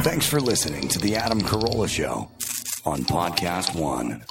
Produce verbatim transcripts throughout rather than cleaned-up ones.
Thanks for listening to The Adam Carolla Show on Podcast One.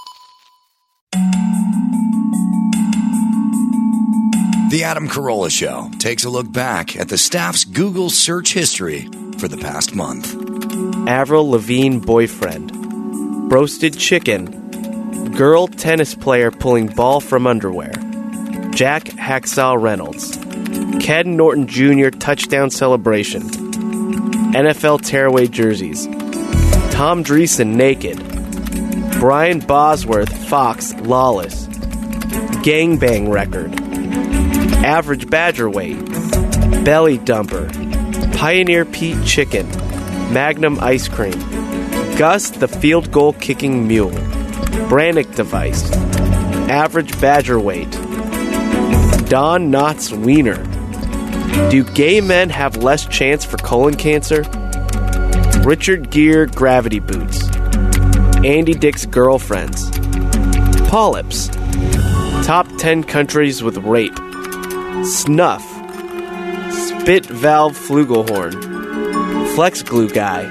The Adam Carolla Show takes a look back at the staff's Google search history for the past month. Avril Lavigne boyfriend. Roasted chicken. Girl tennis player pulling ball from underwear. Jack Hacksaw Reynolds. Ken Norton Junior touchdown celebration. N F L tearaway jerseys. Tom Dreesen naked. Brian Bosworth Fox lawless. Gangbang record. Average badger weight. Belly dumper. Pioneer Pete chicken. Magnum ice cream. Gus the field goal kicking mule. Brannick device. Average badger weight. Don Knotts wiener. Do gay men have less chance for colon cancer? Richard Gere gravity boots. Andy Dick's girlfriends. Polyps. Top ten countries with rape. Snuff. Spit valve flugelhorn. Flex glue guy.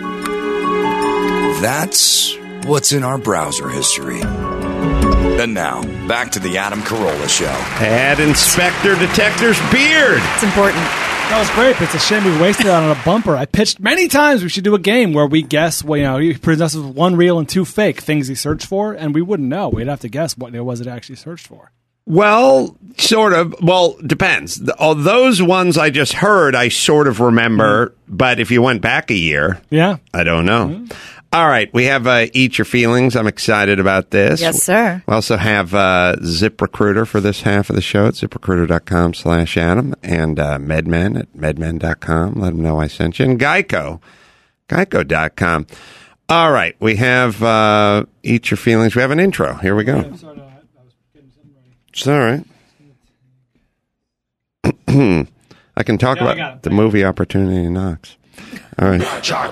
That's what's in our browser history. And now, back to the Adam Carolla Show. Ad Inspector Detector's beard. It's important. That was great, but it's a shame we wasted it on a bumper. I pitched many times we should do a game where we guess, well, you know, he presents us with one real and two fake things he searched for, and we wouldn't know. We'd have to guess what it was it actually searched for. Well, sort of. Well, depends. The, all those ones I just heard, I sort of remember, mm-hmm. but if you went back a year, yeah, I don't know. Mm-hmm. All right, we have uh, Eat Your Feelings. I'm excited about this. Yes, sir. We also have uh, ZipRecruiter for this half of the show at ZipRecruiter.com slash Adam and uh, MedMen at MedMen dot com. Let them know I sent you. And Geico, Geico dot com. All right, we have uh, Eat Your Feelings. We have an intro. Here we go. It's all right. I can talk yeah, about the movie Opportunity Knocks. All right.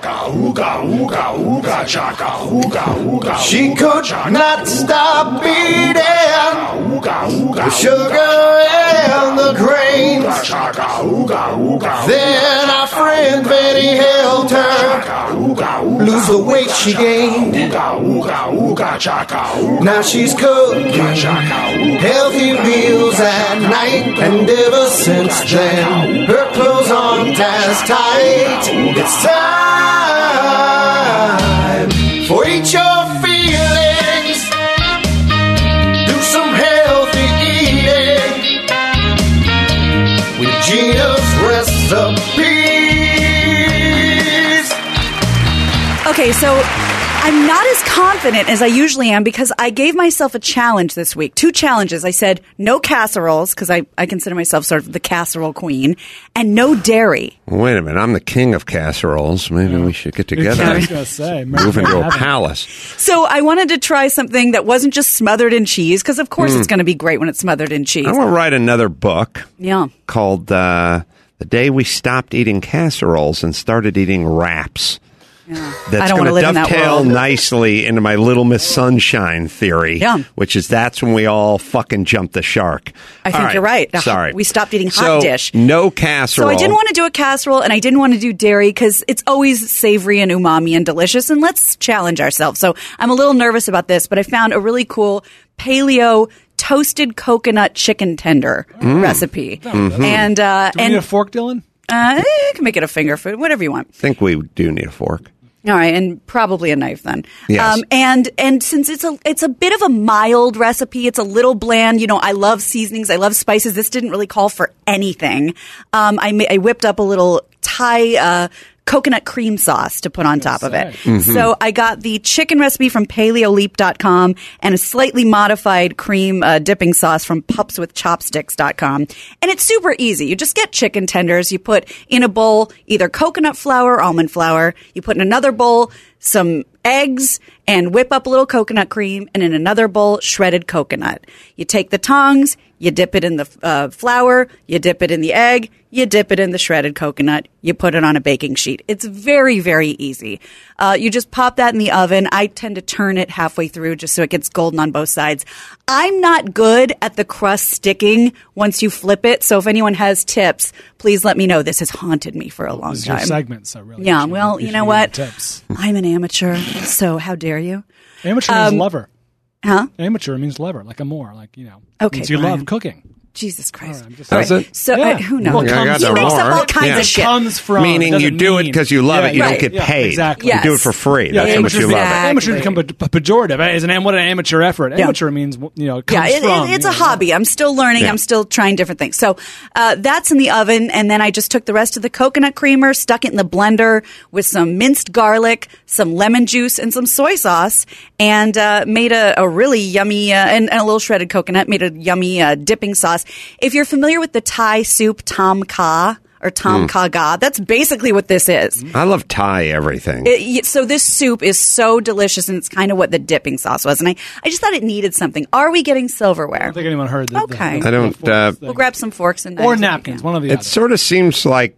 She could not stop beating the sugar and the grain. Then our friend Betty helped her lose the weight she gained. Now she's cooking healthy meals at night, and ever since then her clothes aren't as tight. It's time for Eat Your Feelings. Do some healthy eating with Gina's recipes. Okay, so I'm not as confident as I usually am because I gave myself a challenge this week. Two challenges. I said no casseroles because I, I consider myself sort of the casserole queen, and no dairy. Wait a minute. I'm the king of casseroles. Maybe yeah. we should get together. I was going to say. Move into a palace. So I wanted to try something that wasn't just smothered in cheese because, of course, mm. it's going to be great when it's smothered in cheese. I want to write another book yeah. called uh, The Day We Stopped Eating Casseroles and Started Eating Wraps. Yeah. That's going to dovetail nicely into my Little Miss Sunshine theory, yeah. which is that's when we all fucking jumped the shark. I think right. you're right. Sorry. We stopped eating hot so, dish. No casserole. So I didn't want to do a casserole, and I didn't want to do dairy because it's always savory and umami and delicious, and let's challenge ourselves. So I'm a little nervous about this, but I found a really cool paleo toasted coconut chicken tender mm. recipe. Mm-hmm. And, uh, do we and need a fork, Dylan? Uh, you can make it a finger food, whatever you want. I think we do need a fork. All right, and probably a knife then. Yes. Um, and and since it's a it's a bit of a mild recipe, it's a little bland. You know, I love seasonings, I love spices. This didn't really call for anything. Um, I ma- I whipped up a little Thai uh, coconut cream sauce to put on top of it. Mm-hmm. So I got the chicken recipe from paleo leap dot com and a slightly modified cream uh, dipping sauce from pups with chopsticks dot com. And it's super easy. You just get chicken tenders. You put in a bowl either coconut flour or almond flour. You put in another bowl some eggs and whip up a little coconut cream, and in another bowl, shredded coconut. You take the tongs, You dip it in the uh, flour, you dip it in the egg, you dip it in the shredded coconut, you put it on a baking sheet. It's very, very easy. Uh, you just pop that in the oven. I tend to turn it halfway through just so it gets golden on both sides. I'm not good at the crust sticking once you flip it, so if anyone has tips, please let me know. This has haunted me for a long This is time. your segment, so really. Yeah, should- well, you should know give what? Tips. I'm an amateur, so how dare you? Amateur means Um, lover. Huh? Amateur means lover, like a more, like, you know. Okay, means you Brian. love cooking. Jesus Christ. All right, I'm just Does saying. it? So, Yeah. uh, who knows? Well, Yeah, I got he the makes up more. all kinds Yeah. of shit. Comes from Meaning doesn't you do it mean- because you love Yeah, it. You right. don't get Yeah, paid. exactly. You do it Yes. for free. Yeah, That's how much amateur, you love it. Exactly. amateur become a, a pejorative. Isn't it? What an amateur effort. Yeah. Amateur means, you know, it Yeah, comes it, from. it, it's you a know, hobby. I'm still learning. Yeah. I'm still trying different things. So uh, that's in the oven, and then I just took the rest of the coconut creamer, stuck it in the blender with some minced garlic, some lemon juice, and some soy sauce, and uh, made a, a really yummy, uh, and, and a little shredded coconut, made a yummy uh, dipping sauce. If you're familiar with the Thai soup Tom Kha, or Tom Kha Ga, that's basically what this is. I love Thai everything. It, so this soup is so delicious, and it's kind of what the dipping sauce was. And I, I just thought it needed something. Are we getting I silverware? don't think anyone heard the, Okay. the, the, I don't, the uh, forks thing. We'll grab some forks and Or knives if we napkins, can. one of the It other. sort of seems like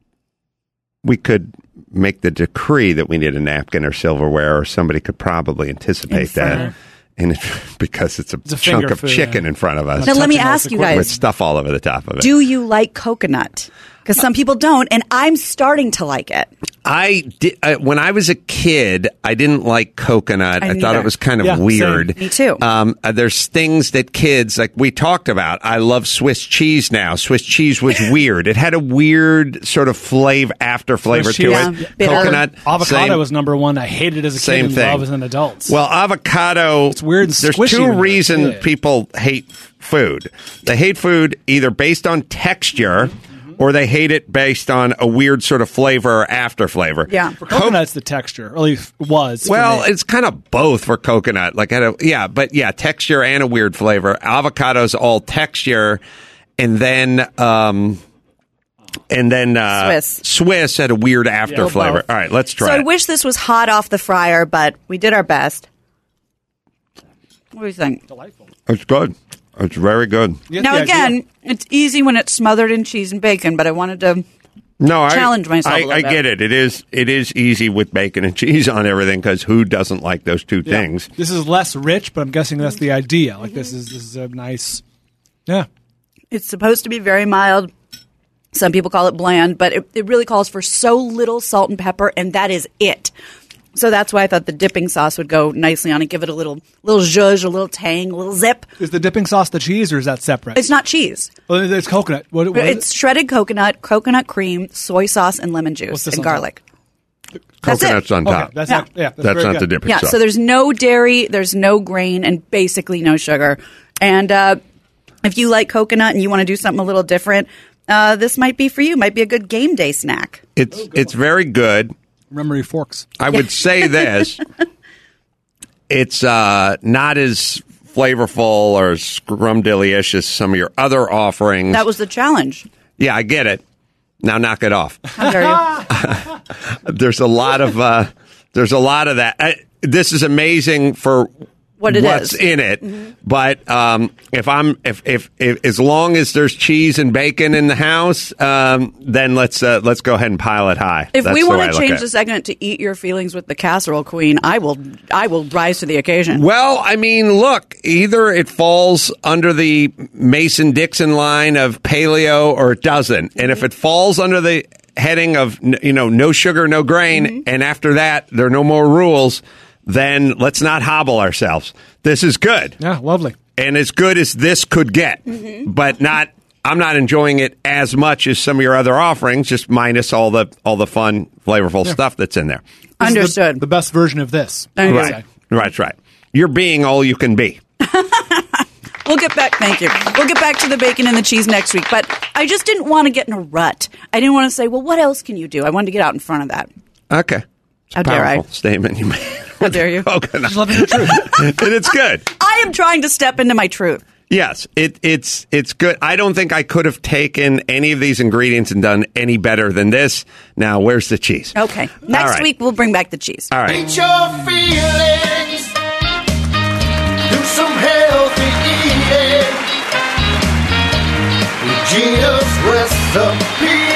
we could make the decree that we need a napkin or silverware, or somebody could probably anticipate that. Infer. And it, because it's a, It's a chunk finger of food, chicken yeah. in front of us Now let me touching all ask the you equipment. with guys, stuff all over the top of it. do you like coconut? Because some people don't, and I'm starting to like it. I did, uh, when I was a kid, I didn't like coconut. I I, thought neither. it was kind of Yeah, same. weird. Me too. Um, uh, there's things that kids, like we talked about. I love Swiss cheese now. Swiss cheese was weird. It had a weird sort of flavor, after flavor Swiss to cheese. it. Yeah, bitter. Coconut. Avocado same. was number one. I hated it as a Same kid and thing. love as an adult. Well, avocado. It's weird and There's squishy two when you- reasons yeah. people hate food. They hate food either based on texture, or they hate it based on a weird sort of flavor or after flavor. Yeah. for coconut's the texture, or at least was. for Well, me. it's kind of both for coconut. Like, had a, yeah, but yeah, texture and a weird flavor. Avocado's all texture, and then um, and then uh, Swiss. Swiss had a weird after Yeah, flavor. both. All right, let's try. So I it. wish this was hot off the fryer, but we did our best. What do you think? delightful. It's good. It's very good. You get Now, the idea. again, it's easy when it's smothered in cheese and bacon, but I wanted to. No, I Challenge myself a I, little I bit. get it. It is it is easy with bacon and cheese on everything because who doesn't like those two Yeah. things? This is less rich, but I'm guessing that's the idea. Like this is this is a nice. Yeah. It's supposed to be very mild. Some people call it bland, but it, it really calls for so little salt and pepper, and that is it. So that's why I thought the dipping sauce would go nicely on it, give it a little little zhuzh, a little tang, a little zip. Is the dipping sauce the cheese, or is that separate? It's not cheese. Oh, it's coconut. What, what is It's it? shredded coconut, coconut cream, soy sauce, and lemon What's juice this and on top? garlic. That's it. Coconut's on Okay, top. that's Yeah. not. Yeah, that's, That's very not good. the dipping Yeah, sauce. so there's no dairy, there's no grain, and basically no sugar. And uh, if you like coconut and you want to do something a little different, uh, this might be for you. Might be a good game day snack. It's it's very good. Memory forks. I would say this. It's uh, not as flavorful or scrumdiddly-ish as some of your other offerings. That was the challenge. yeah, I get it. Now knock it off. How dare you? There's a lot of uh, there's a lot of that. I, this is amazing for What it what's is. in it. Mm-hmm. But um, if I'm if, if if as long as there's cheese and bacon in the house, um, then let's uh, let's go ahead and pile it high. If That's we the way want I to look change at the it. segment to eat your feelings with the casserole queen, I will I will rise to the occasion. Well, I mean, look, either it falls under the Mason-Dixon line of paleo or it doesn't. And if it falls under the heading of, n- you know, no sugar, no grain, Mm-hmm. and after that, there are no more rules, then let's not hobble ourselves. This is good. Yeah, lovely. And as good as this could get, Mm-hmm. but not... I'm not enjoying it as much as some of your other offerings, just minus all the all the fun, flavorful stuff that's in there. This is the- Understood. The, best version of this. Thank you. Right, right, right. You're being all you can be. We'll get back. Thank you. We'll get back to the bacon and the cheese next week. But I just didn't want to get in a rut. I didn't want to say, well, what else can you do? I wanted to get out in front of that. Okay. It's How a dare I? powerful statement you made. How dare you? Coconut. Just loving the truth. And it's good. I am trying to step into my truth. Yes, it, it's it's good. I don't think I could have taken any of these ingredients and done any better than this. Now, where's the cheese? Okay. All Next right. week, we'll bring back the cheese. All right. Eat your feelings. Do some healthy eating. Gina's Recipe.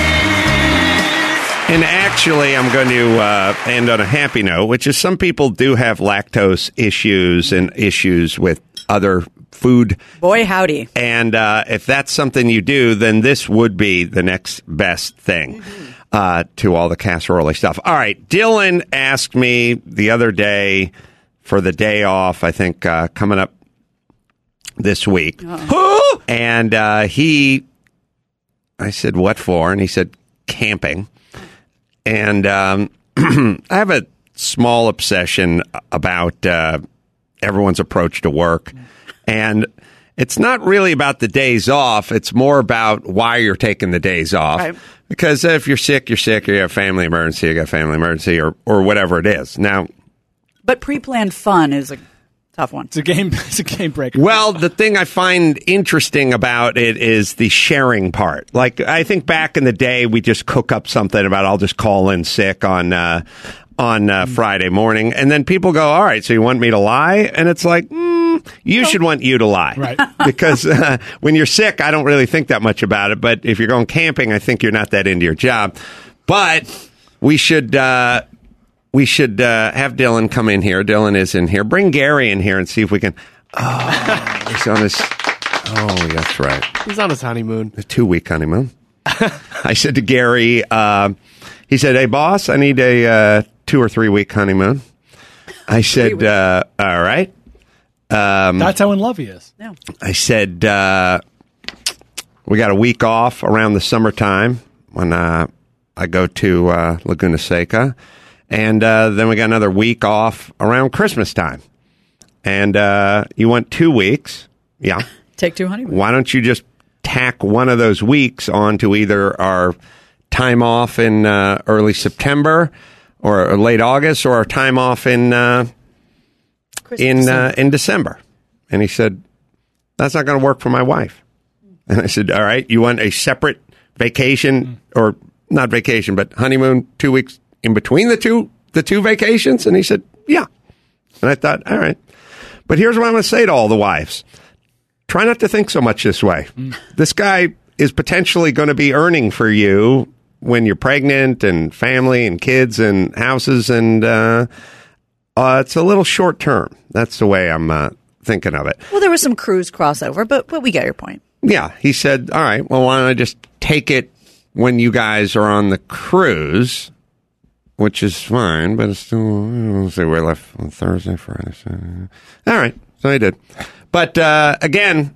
And actually, I'm going to uh, end on a happy note, which is some people do have lactose issues and issues with other food. Boy, howdy. And uh, if that's something you do, then this would be the next best thing uh, to all the casserole stuff. All right. Dylan asked me the other day for the day off, I think, uh, coming up this week. And uh, he, I said, what for? And he said, camping. And um, I have a small obsession about uh, everyone's approach to work. And it's not really about the days off. It's more about why you're taking the days off. Right. Because if you're sick, you're sick, or you have a family emergency, you got a family emergency, or, or whatever it is. Now, But pre-planned fun is a tough one. It's a game. It's a game breaker. well, the thing I find interesting about it is the sharing part. Like, I think back in the day, we just cook up something about I'll just call in sick on uh, on uh, Friday morning, and then people go, "All right, so you want me to lie?" And it's like, mm, you should want you to lie, Right. because uh, when you're sick, I don't really think that much about it. But if you're going camping, I think you're not that into your job. But we should. Uh, We should uh, have Dylan come in here. Dylan is in here. Bring Gary in here and see if we can. Oh, he's on his. Oh, that's right. He's on his honeymoon. A two week honeymoon. I said to Gary, uh, he said, "Hey, boss, I need a uh, two or three week honeymoon." I said, uh, "All right." Um, That's how in love he is. No. I said, uh, "We got a week off around the summertime when uh, I go to uh, Laguna Seca. And uh, then we got another week off around Christmas time. And uh, you want two weeks. Yeah. Take two honeymoon. Why don't you just tack one of those weeks onto either our time off in uh, early September or, or late August, or our time off in uh, in uh, in December?" And he said, "That's not going to work for my wife." And I said, "All right, you want a separate vacation, or not vacation, but honeymoon, two weeks in between the two the two vacations?" And he said, "Yeah." And I thought, all right. But here's what I'm going to say to all the wives. Try not to think so much this way. Mm. This guy is potentially going to be earning for you when you're pregnant and family and kids and houses. And uh, uh, it's a little short term. That's the way I'm uh, thinking of it. Well, there was some cruise crossover, but, but we get your point. Yeah. He said, all right, well, why don't I just take it when you guys are on the cruise? Which is fine, but it's still, let's see, we left on Thursday, Friday, Saturday. All right, so I did. But uh, again,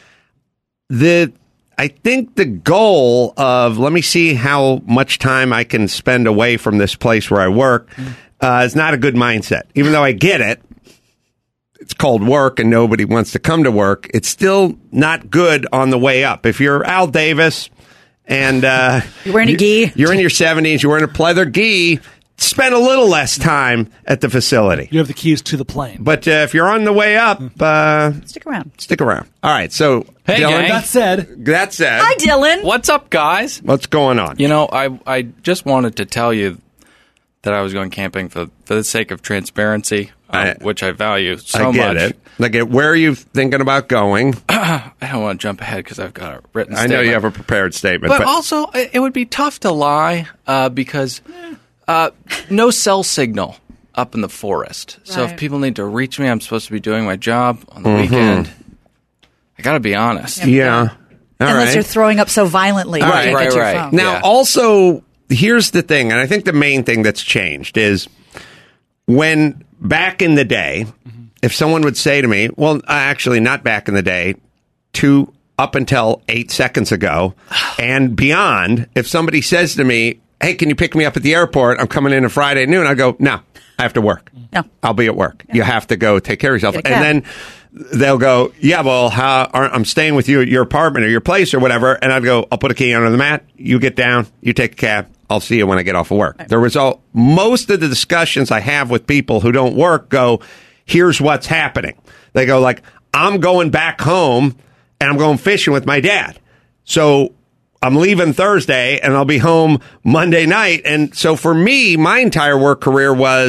the I think the goal of, let me see how much time I can spend away from this place where I work, uh, is not a good mindset. Even though I get it, it's called work and nobody wants to come to work, it's still not good on the way up. If you're Al Davis... And uh, you're wearing a gi. You're in your seventies. You're wearing a pleather gi. Spend a little less time at the facility. You have the keys to the plane. But uh, if you're on the way up, uh, Stick around. Stick around. All right. So, Hey, Dylan, gang. That said, that said, Hi, Dylan. What's up, guys? what's going on? You know, I I just wanted to tell you that I was going camping for for the sake of transparency, uh, I- which I value so I get much. it. Like, uh, where are you thinking about going? I don't want to jump ahead because I've got a written I statement. know you have a prepared statement, But, but, also, it it would be tough to lie uh, because uh, no cell signal up in the forest. So if Right. people need to reach me, I'm supposed to be doing my job on the Mm-hmm. weekend. I got to be honest. yeah. All Unless right. you're throwing up so violently. you Right, can't right, get to your right. phone. Now, Yeah. also, here's the thing, and I think the main thing that's changed is when back in the day, if someone would say to me, well, uh, actually, not back in the day, to up until eight seconds ago and beyond, if somebody says to me, hey, can you pick me up at the airport? I'm coming in on Friday at noon. I go, no, I have to work. No. I'll be at work. You have to go take care of yourself. Get a cab. And then they'll go, yeah, well, how, aren't- I'm staying with you at your apartment or your place or whatever. And I'd go, I'll put a key under the mat. You get down. You take a cab. I'll see you when I get off of work. There was all, most of the discussions I have with people who don't work go, here's what's happening. They go like, I'm going back home and I'm going fishing with my dad. So I'm leaving Thursday and I'll be home Monday night. And so for me, my entire work career was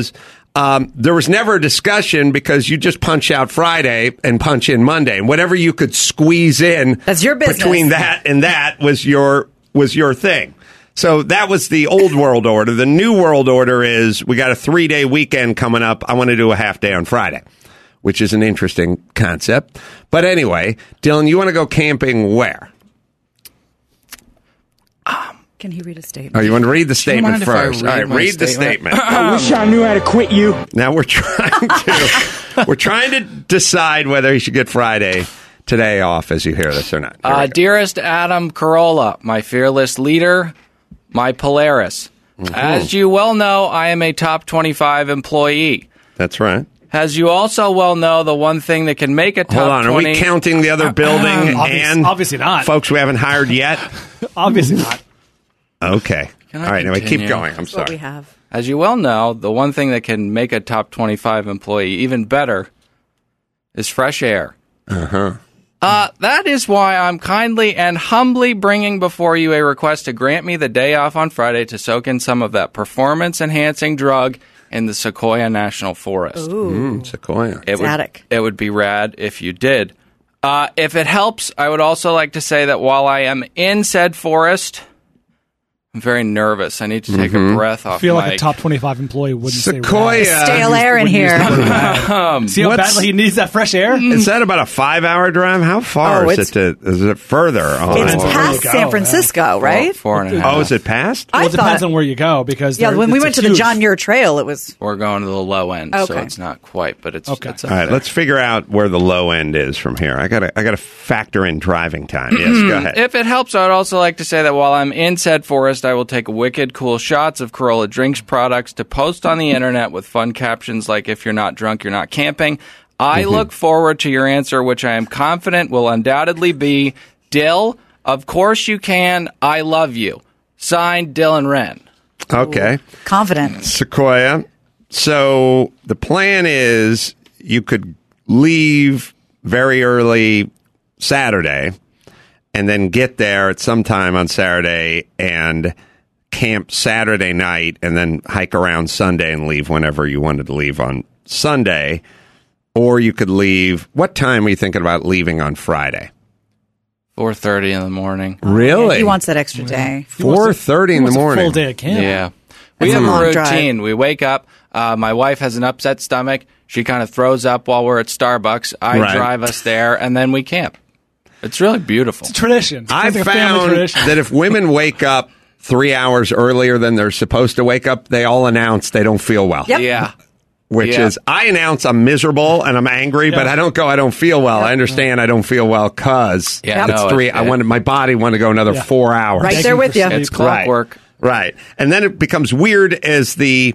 Um, there was never a discussion because you just punch out Friday and punch in Monday, and whatever you could squeeze in That's your business. between that and that was your was your thing. So that was the old world order. The new world order is we got a three day weekend coming up. I want to do a half day on Friday, which is an interesting concept. But anyway, Dylan, you want to go camping where? Can he read a statement? Oh, you want to read the Do you statement mind if I first? read All right, my read the statement? statement. I wish I knew how to quit you. Now we're trying to we're trying to decide whether he should get Friday today off as you hear this or not. Here we Uh, go. dearest Adam Carolla, my fearless leader, my Polaris. Mm-hmm. As you well know, I am a top twenty-five employee. That's right. As you also well know, the one thing that can make a top Hold on, are twenty... we counting the other building Obvious- and obviously not. folks we haven't hired yet? Obviously not. Okay. Can I All right, anyway, keep continue? going. I'm That's what we sorry. have. As you well know, the one thing that can make a top twenty-five employee even better is fresh air. Uh-huh. Uh, that is why I'm kindly and humbly bringing before you a request to grant me the day off on Friday to soak in some of that performance-enhancing drug in the Sequoia National Forest. Mm, Sequoia. It would, Static. it would be rad if you did. Uh, if it helps, I would also like to say that while I am in said forest, I'm very nervous. I need to take Mm-hmm. a breath I off feel my... like a top twenty-five employee wouldn't Sequoia. say rad. Stale air in here. See how What's- badly he needs that fresh air? Is that about a five-hour drive? How far Oh, is it's- it to? Is it further? On? It's Depends on where past you go, San yeah. Francisco, right? Four and a half. Oh, is it past? I Well, it depends thought- on where you go because Yeah, there- when we it's a went to the huge- John Muir Trail, it was We're going to the low end, so Okay. it's not quite, but it's, Okay. it's up All right, there. let's figure out where the low end is from here. I gotta, I gotta factor in driving time. Yes, go ahead. If it helps, I would also like to say that while I'm in said forest, I will take wicked cool shots of Corolla Drinks products to post on the internet with fun captions like, if you're not drunk, you're not camping. I look forward to your answer, which I am confident will undoubtedly be, Dill, of course you can, I love you. Signed, Dylan Wren. Okay, confident. Sequoia. So the plan is you could leave very early Saturday and then get there at some time on Saturday and camp Saturday night and then hike around Sunday and leave whenever you wanted to leave on Sunday. Or you could leave. What time are you thinking about leaving on Friday? four thirty in the morning. Really? He wants that extra day. four thirty in the What's a morning. full day of camp. Yeah. We That's have a a long routine. drive. We wake up. Uh, my wife has an upset stomach. She kind of throws up while we're at Starbucks. I Right. drive us there, and then we camp. It's really beautiful. It's a tradition. It's I like a family found tradition. that if women wake up three hours earlier than they're supposed to wake up, they all announce they don't feel well. Yep. Yeah. Which Yeah. is, I announce I'm miserable and I'm angry, but Yeah. I don't go, I don't feel well. I understand I don't feel well because Yeah, it's no, three. it- I wanted my body wanted to go another Yeah. four hours. Right Thank there you with for you. saying- It's clockwork. Right. Right. And then it becomes weird as the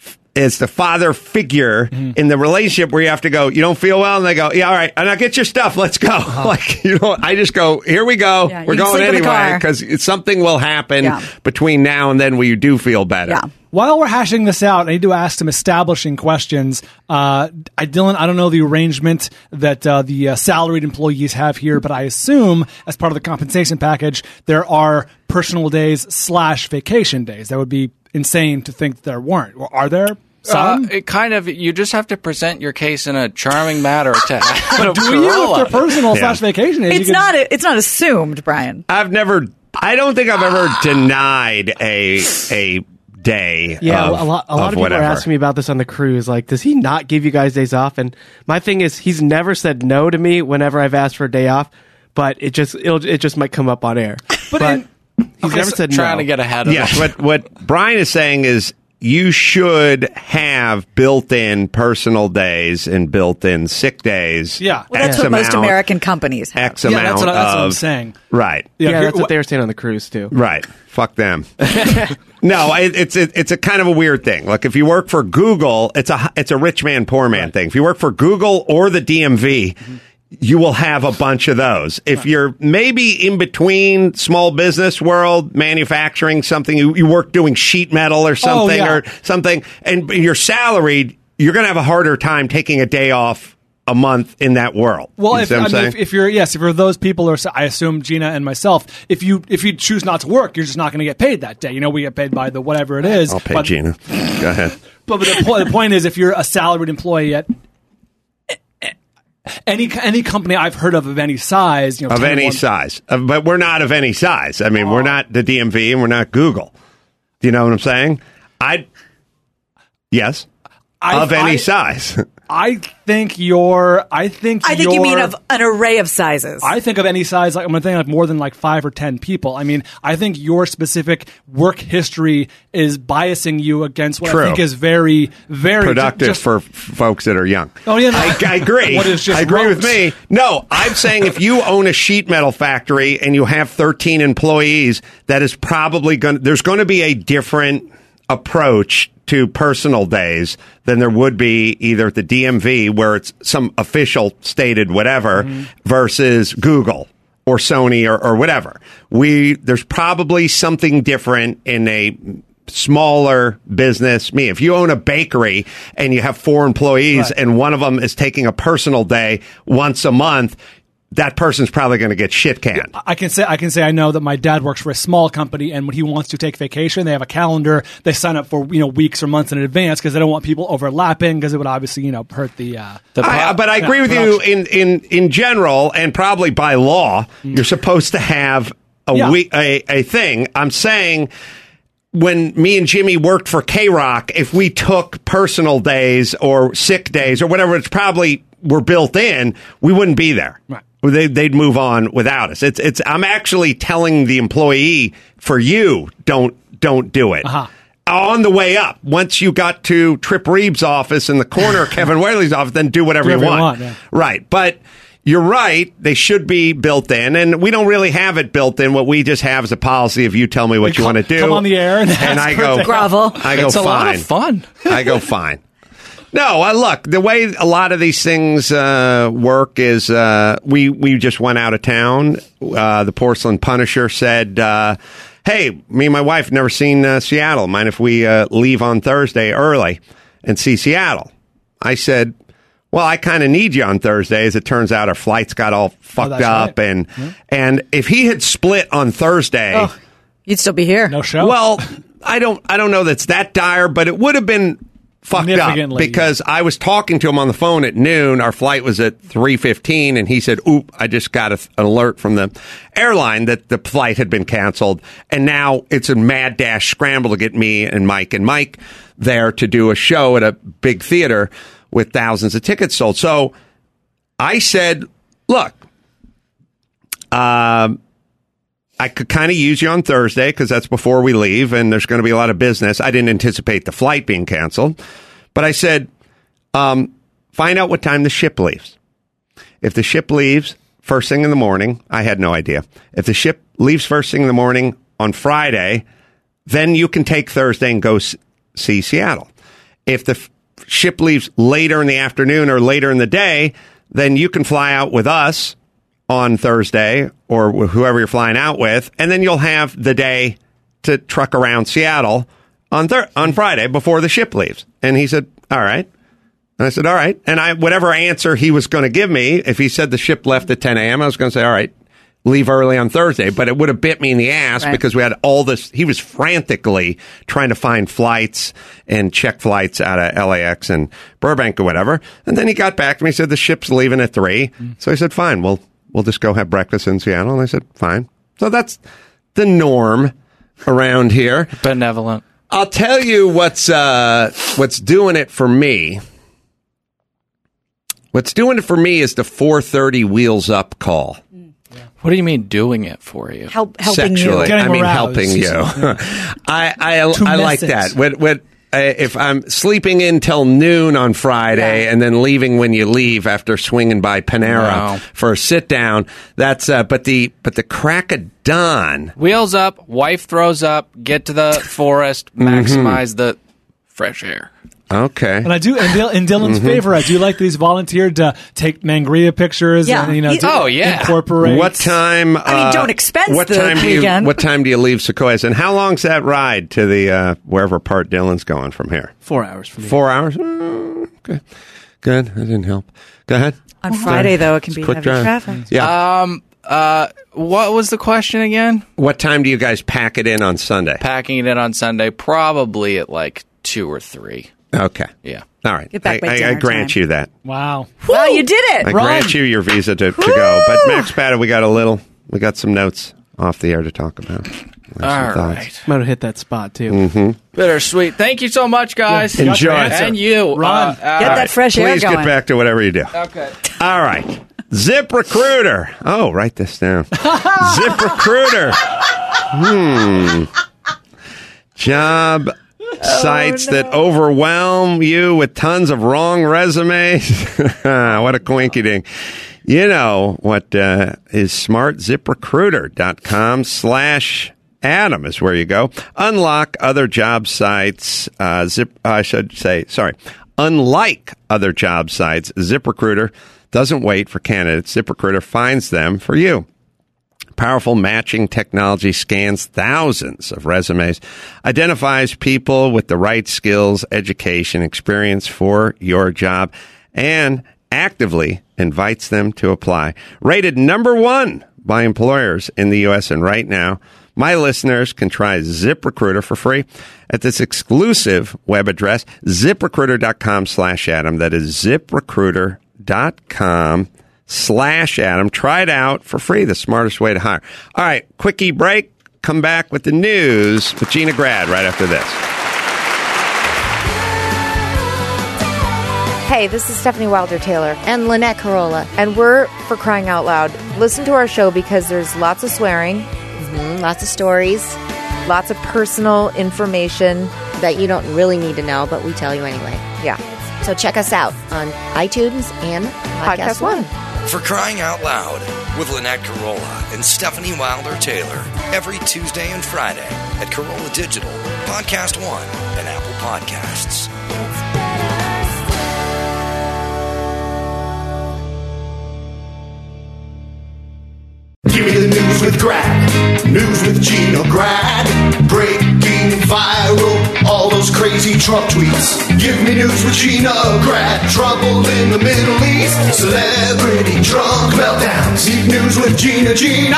as the father figure Mm-hmm. in the relationship where you have to go, you don't feel well, and they go, yeah, all right, and now get your stuff, let's go. Like, you know, I just go, here we go, Yeah, we're you can going sleep in the anyway car. because something will happen Yeah. between now and then where you do feel better. Yeah. While we're hashing this out, I need to ask some establishing questions. Uh, I, Dylan, I don't know the arrangement that uh, the uh, salaried employees have here, but I assume as part of the compensation package, there are personal days slash vacation days. That would be insane to think there weren't. Or are there Uh, some? it kind of, you just have to present your case in a charming manner to Adam Do you? If Carolla. they're personal Yeah. slash vacation days, you It's could- not. It's not assumed, Brian. I've never, I don't think I've ever denied a a day. Yeah, of, a lot. A lot of, people whatever. are asking me about this on the cruise. Like, does he not give you guys days off? And my thing is, he's never said no to me whenever I've asked for a day off. But it just it'll, it just might come up on air. But, in- he's Okay, never so said trying no. to get ahead of Yeah, it. what what Brian is saying is you should have built-in personal days and built-in sick days. Yeah. Well, that's X what most amount- American companies have. X yeah, amount that's what, I- that's what I'm of- saying. Right. yeah, here- that's what they were saying on the cruise too. Right. Fuck them. No, it, it's it, it's a kind of a weird thing. Look, if you work for Google, it's a it's a rich man poor man thing. If you work for Google or the D M V, you will have a bunch of those. If you're maybe in between small business world, manufacturing something, you, you work doing sheet metal or something yeah. or something, and you're salaried, you're going to have a harder time taking a day off a month in that world. Well, you if, see what I I'm mean, saying? if, if you're yes, if you're those people, or I assume Gina and myself, if you if you choose not to work, you're just not going to get paid that day. You know, we get paid by the whatever it is. I'll pay but, Gina. Go ahead. But, but the, po- the point is, if you're a salaried employee at any any company I've heard of of any size, you know, Of ten any one size. Uh, but we're not of any size. I mean, we're not the D M V and we're not Google. Do you know what I'm saying? I Yes. I, of any I, size. I think you're. I think. I think you're, you mean of an array of sizes. I think of any size. Like I'm thinking like more than like five or ten people. I mean, I think your specific work history is biasing you against what True. I think is very, very Productive just, for f- folks that are young. Oh yeah, no, I, I agree. What is just I agree with gross. me. No, I'm saying if you own a sheet metal factory and you have thirteen employees, that is probably going. There's going to be a different approach to personal days than there would be either at the D M V, where it's some official stated whatever, mm-hmm. versus Google or Sony or, or whatever. We there's probably something different in a smaller business. Me, if you own a bakery and you have four employees, right, and one of them is taking a personal day once a month, that person's probably going to get shit canned. I can say I can say I know that my dad works for a small company, and when he wants to take vacation, they have a calendar. They sign up for you know weeks or months in advance because they don't want people overlapping, because it would obviously you know hurt the. Uh, the I, but I agree with production. you in, in in general, and probably by law, mm. you're supposed to have a yeah. week a, a thing. I'm saying, when me and Jimmy worked for K-Rock, if we took personal days or sick days or whatever, it's probably were built in, we wouldn't be there. Right. They, they'd move on without us. It's it's. I'm actually telling the employee, for you, don't don't do it. Uh-huh. On the way up, once you got to Trip Reeves' office in the corner of Kevin Whaley's office, then do whatever, do whatever you want. you want yeah. Right, but you're right. They should be built in, and we don't really have it built in. What we just have is a policy of you tell me what they you come, want to do. Come on the air, and, and I go grovel. I go it's fine. a lot of fun. I go fine. No, uh, look, the way a lot of these things uh, work is uh, we, we just went out of town. Uh, the Porcelain Punisher said, uh, hey, me and my wife never seen uh, Seattle. Mind if we uh, leave on Thursday early and see Seattle? I said, well, I kind of need you on Thursday. As it turns out, our flights got all fucked oh, up. Right. And, yeah. and if he had split on Thursday... Oh, you'd still be here. No show? Well, I don't, I don't know that's that dire, but it would have been... fucked up because yeah. I was talking to him on the phone at noon. Our flight was at three fifteen, and he said, oop, I just got a, an alert from the airline that the flight had been canceled, and now it's a mad dash scramble to get me and Mike and Mike there to do a show at a big theater with thousands of tickets sold. So I said, look, um, I could kind of use you on Thursday because that's before we leave and there's going to be a lot of business. I didn't anticipate the flight being canceled, but I said, um, find out what time the ship leaves. If the ship leaves first thing in the morning, I had no idea. If the ship leaves first thing in the morning on Friday, then you can take Thursday and go s- see Seattle. If the f- ship leaves later in the afternoon or later in the day, then you can fly out with us on Thursday or whoever you're flying out with, and then you'll have the day to truck around Seattle on thir- on Friday before the ship leaves. And he said, all right. And I said, all right. And I whatever answer he was going to give me, if he said the ship left at ten a.m., I was going to say, all right, leave early on Thursday. But it would have bit me in the ass right. because we had all this. He was frantically trying to find flights and check flights out of L A X and Burbank or whatever. And then he got back to me and said, the ship's leaving at three. Mm. So I said, fine, well, we'll just go have breakfast in Seattle. And I said, fine. So that's the norm around here. Benevolent. I'll tell you what's uh, what's doing it for me. What's doing it for me is the four thirty Wheels Up call. What do you mean doing it for you? Help, helping Sexually. you. I mean, aroused. helping you. I I, I like that. What, what, uh, if I'm sleeping in till noon on Friday yeah. and then leaving when you leave after swinging by Panera no. for a sit down, that's uh, but the but the crack of dawn. Wheels up, wife throws up, get to the forest, maximize mm-hmm. the fresh air. Okay. And I do, in, Dil- in Dylan's mm-hmm. favor, I do like that he's volunteered to take Mangria pictures yeah. and, you know, he, to oh, yeah. incorporate. What time? Uh, I mean, don't expense what the time weekend. Do you, what time do you leave Sequoias? And how long's that ride to the, uh, wherever part Dylan's going from here? Four hours from here. Four hours? Mm, okay. Good. That didn't help. Go ahead. On Friday, though, it can It's be quick heavy drive. traffic. Yeah. Um. Uh. What was the question again? What time do you guys pack it in on Sunday? Packing it in on Sunday, probably at like two or three. Okay. Yeah. All right. Get back by I, I, I dinner grant time. you that. Wow. Wow, you did it. I Run. grant you your visa to, to go. But Max Patta, we got a little, we got some notes off the air to talk about. All right. Might have hit that spot too. Mm-hmm. Bittersweet. Thank you so much, guys. Yeah, Enjoy. And you. Run. Uh, uh, Get that fresh air Please going. get back to whatever you do. Okay. All right. ZipRecruiter. Oh, write this down. ZipRecruiter. Hmm. Job sites that overwhelm you with tons of wrong resumes. What a coinky dink. You know what uh, is smart? ZipRecruiter.com slash Adam is where you go. Unlock other job sites. Uh, zip. I should say, sorry. Unlike other job sites, ZipRecruiter doesn't wait for candidates. ZipRecruiter finds them for you. Powerful matching technology scans thousands of resumes, identifies people with the right skills, education, experience for your job, and actively invites them to apply. Rated number one by employers in the U S. And right now, my listeners can try ZipRecruiter for free at this exclusive web address, ZipRecruiter.com slash Adam. That is ZipRecruiter.com slash Adam. Try it out for free, the smartest way to hire. All right, quickie break. Come back with the news with Gina Grad right after this. Hey, this is Stephanie Wilder-Taylor and Lynette Carolla, and we're For Crying Out Loud. Listen to our show because there's lots of swearing, Mm-hmm, lots of stories lots of personal information. that you don't really need to know, but we tell you anyway. Yeah. So check us out on iTunes and Podcast, Podcast One. For Crying Out Loud with Lynette Carolla and Stephanie Wilder-Taylor every Tuesday and Friday at Carolla Digital, Podcast One, and Apple Podcasts. Give me the news with Grad, news with Gina Grad, breaking viral, all those crazy Trump tweets. Give me news with Gina Grad, trouble in the Middle East, celebrity drunk meltdowns. Need news with Gina, Gina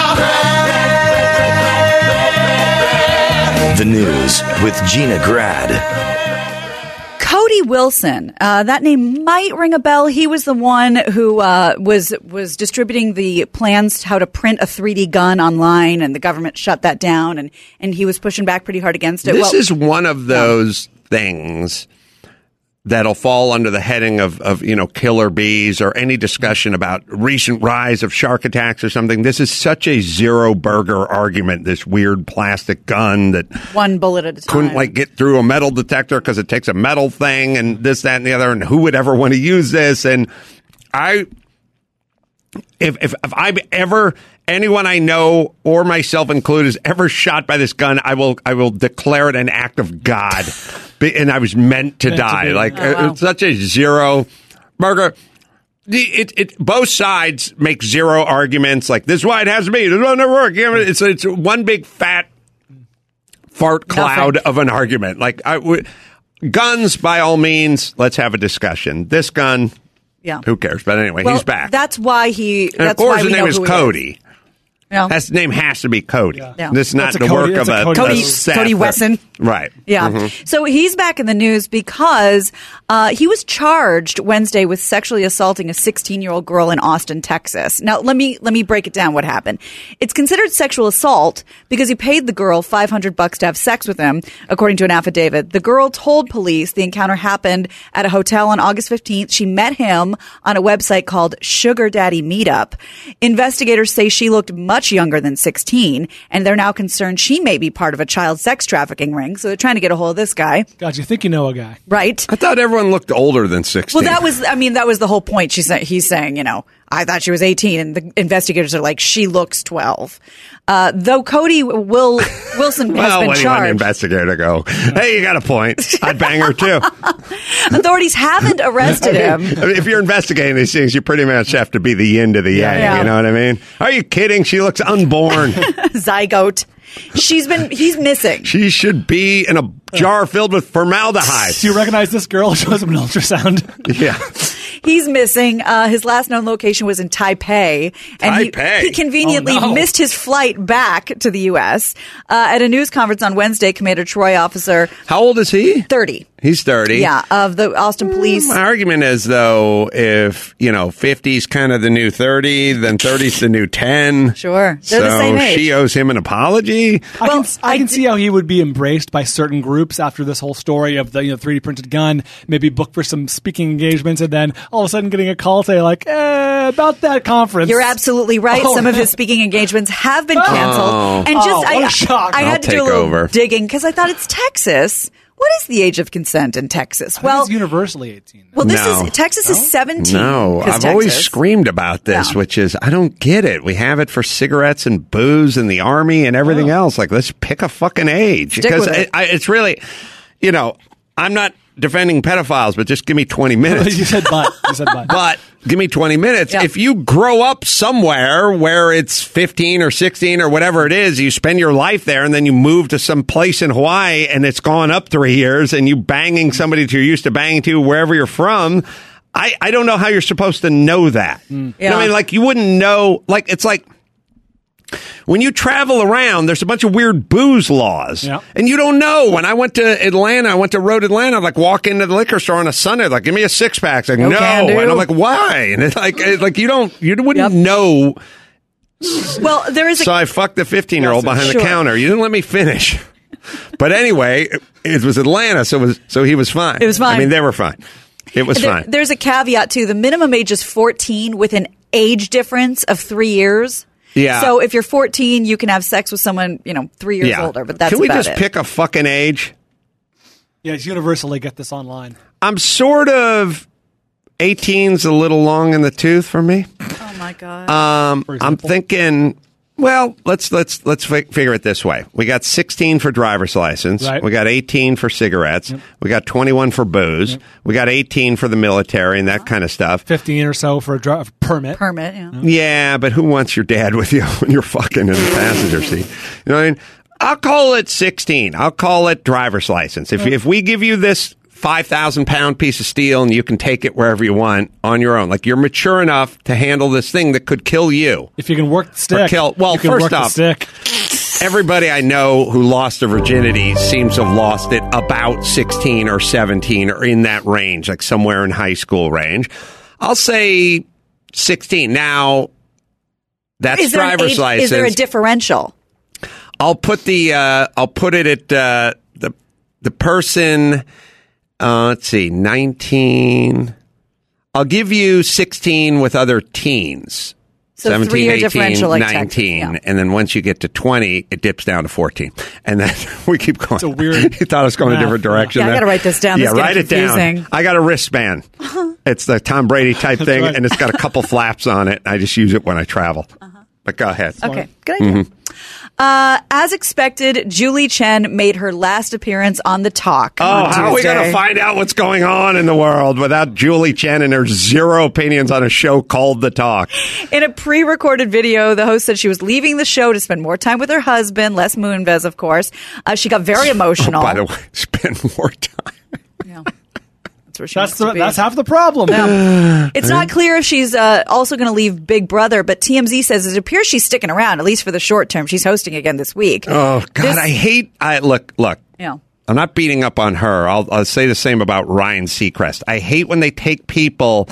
Grad. The news with Gina Grad. Cody Wilson, uh, that name might ring a bell. He was the one who uh, was was distributing the plans how to print a three D gun online, and the government shut that down, and, and he was pushing back pretty hard against it. This well, is one of those things that'll fall under the heading of, of, you know, killer bees or any discussion about recent rise of shark attacks or something. This is such a zero burger argument, this weird plastic gun that one bullet at a time. couldn't like get through a metal detector because it takes a metal thing and this, that, and the other. And who would ever want to use this? And I, if, if, if I've ever, anyone I know or myself included is ever shot by this gun, I will, I will declare it an act of God. And I was meant to Meant to die. be. like Oh, wow. it's such a zero burger. The- It, it, both sides make zero arguments. Like this is why it has to be. This will never work. You know, It's it's one big fat fart cloud Nothing. of an argument. Like I, w- guns, by all means, let's have a discussion. This gun, Yeah. who cares? But anyway, Well, he's back. That's why he. and of That's course, why his we name know is who he Cody. Yeah. His name has to be Cody. Yeah. This is not That's a the Cody- work of that's a a, Cody- a Cody- Seth Cody or- Wesson. Right. Yeah. Mhm. So he's back in the news because uh, he was charged Wednesday with sexually assaulting a sixteen-year-old girl in Austin, Texas. Now, let me let me break it down. What happened? It's considered sexual assault because he paid the girl five hundred bucks to have sex with him, according to an affidavit. The girl told police the encounter happened at a hotel on August fifteenth. She met him on a website called Sugar Daddy Meetup. Investigators say she looked much younger than sixteen, and they're now concerned she may be part of a child sex trafficking ring. So they're trying to get a hold of this guy, God, you think you know a guy. right? I thought everyone looked older than sixteen. Well, that was, I mean, that was the whole point. She's sa- he's saying, you know, I thought she was eighteen, and the investigators are like, she looks twelve. Uh, though Cody Will Wilson has well, been what do you want an charged. investigator to go? Hey, you got a point. I'd bang her too. Authorities haven't arrested him. I mean, if you're investigating these things, you pretty much have to be the yin to the yang. Yeah. You know what I mean? Are you kidding? She looks unborn. Zygote. She's been, he's missing. She should be in a jar filled with formaldehyde. Do you recognize this girl? Shows him an ultrasound. Yeah. He's missing. Uh, his last known location was in Taipei. And Taipei? He, he conveniently Oh, no. missed his flight back to the U S. Uh, at a news conference on Wednesday, Commander Troy Officer How old is he? thirty. He's thirty. Yeah, of the Austin Police. My argument is, though, if, you know, fifty's kind of the new thirty, then thirty's the new ten. Sure. They're so the same age. she owes him an apology. I Well, can, I I can d- see how he would be embraced by certain groups after this whole story of the you know three D printed gun, maybe book for some speaking engagements, and then all of a sudden getting a call say like, eh, about that conference. You're absolutely right. Oh. Some of his speaking engagements have been canceled. Oh. And just Oh, what I, a shock. I I'll had to do take a little over. digging because I thought it's Texas. What is the age of consent in Texas? Well, Well, it's universally eighteen. well, this No. is Texas is seventeen. No, 'cause I've always Texas- screamed about this, Yeah. which is I don't get it. We have it for cigarettes and booze and the army and everything else. Like, let's pick a fucking age Stick because with it. I, it's really, you know, I'm not defending pedophiles, but just give me twenty minutes. you said but. You said but. But give me twenty minutes. Yeah. If you grow up somewhere where it's fifteen or sixteen or whatever it is, you spend your life there and then you move to some place in Hawaii and it's gone up three years and you banging somebody that you're used to banging to wherever you're from. I, I don't know how you're supposed to know that. You know what I Yeah. mean? Like, you wouldn't know. Like, it's like when you travel around, there's a bunch of weird booze laws. Yeah. And you don't know. When I went to Atlanta, I went to Road Atlanta, I'd like walk into the liquor store on a Sunday, like, give me a six pack. It's like, No no. can do. And I'm like, why? And it's like, it's like you don't, you wouldn't Yep. know. Well, there is a So I fucked the fifteen year old behind Sure. the counter. You didn't let me finish. But anyway, it, it was Atlanta, so it was, so he was fine. It was fine. I mean, they were fine. It was there- fine. There's a caveat too. The minimum age is fourteen with an age difference of three years. Yeah. So if you're fourteen, you can have sex with someone, you know, three years yeah. older. But that's Can we about just it. pick a fucking age? Yeah, it's universally get this online. I'm sort of eighteen's a little long in the tooth for me. Oh my god. Um, For I'm example? thinking. Well, let's let's let's fi- figure it this way. We got sixteen for driver's license. Right. We got eighteen for cigarettes. We got twenty-one for booze. We got eighteen for the military and that kind of stuff. Fifteen or so for a dri- permit. Permit. Yeah. Yeah, but who wants your dad with you when you're fucking in the passenger seat? You know what I mean? I'll call it sixteen. I'll call it driver's license. If if we give you this five thousand pound piece of steel and you can take it wherever you want on your own, like you're mature enough to handle this thing that could kill you. If you can work the stick. kill- well, you can first work the off- stick. Everybody I know who lost their virginity seems to have lost it about sixteen or seventeen or in that range, like somewhere in high school range. I'll say sixteen. Now, that's Is there an driver's age- license. Is there a differential? I'll put the uh, I'll put it at uh, the the person. Uh, let's see, nineteen. I'll give you sixteen with other teens. So seventeen, three-year eighteen, differential like Texas, nineteen, yeah. and then once you get to twenty, it dips down to fourteen, and then we keep going. It's a weird You thought I was going math. a different direction. Yeah, I there? gotta write this down. Yeah, This is write getting it down. confusing. I got a wristband. It's the Tom Brady type thing, right. and it's got a couple flaps on it. I just use it when I travel. But go ahead. Okay, good idea. Mm-hmm. Uh, as expected, Julie Chen made her last appearance on The Talk. Oh, on how are we Tuesday. going to find out what's going on in the world without Julie Chen and her zero opinions on a show called The Talk? In a pre-recorded video, the host said she was leaving the show to spend more time with her husband, Les Moonves, of course. Uh, she got very emotional. Oh, by the way, spend more time. Yeah. That's where she That's wants to the, be. that's half the problem. Yeah. It's not clear if she's uh, also going to leave Big Brother, but T M Z says it appears she's sticking around, at least for the short term. She's hosting again this week. Oh, God, This- I hate. I Look, look. Yeah. I'm not beating up on her. I'll, I'll say the same about Ryan Seacrest. I hate when they take people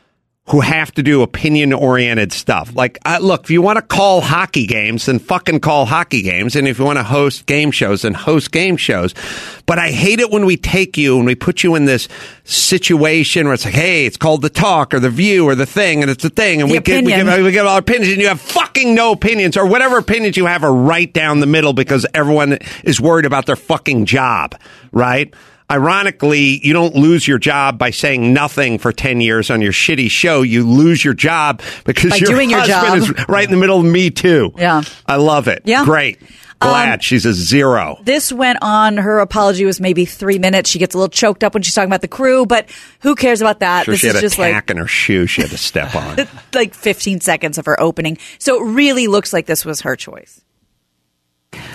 who have to do opinion-oriented stuff. Like, uh, look, if you want to call hockey games, then fucking call hockey games. And if you want to host game shows, then host game shows. But I hate it when we take you and we put you in this situation where it's like, hey, it's called The Talk or The View or The Thing, and it's a thing. And The we give, we, opinion. give, we give all our opinions, and you have fucking no opinions, or whatever opinions you have are right down the middle because everyone is worried about their fucking job, right? Ironically, you don't lose your job by saying nothing for ten years on your shitty show. You lose your job because By your doing your husband job. is right in the middle of Me Too. Yeah. I love it. Yeah. Great. Glad she's a zero. This went on. Her apology was maybe three minutes. She gets a little choked up when she's talking about the crew, but who cares about that? Sure, this she had is a just tack in her shoe she had to step on. like like fifteen seconds of her opening. So it really looks like this was her choice.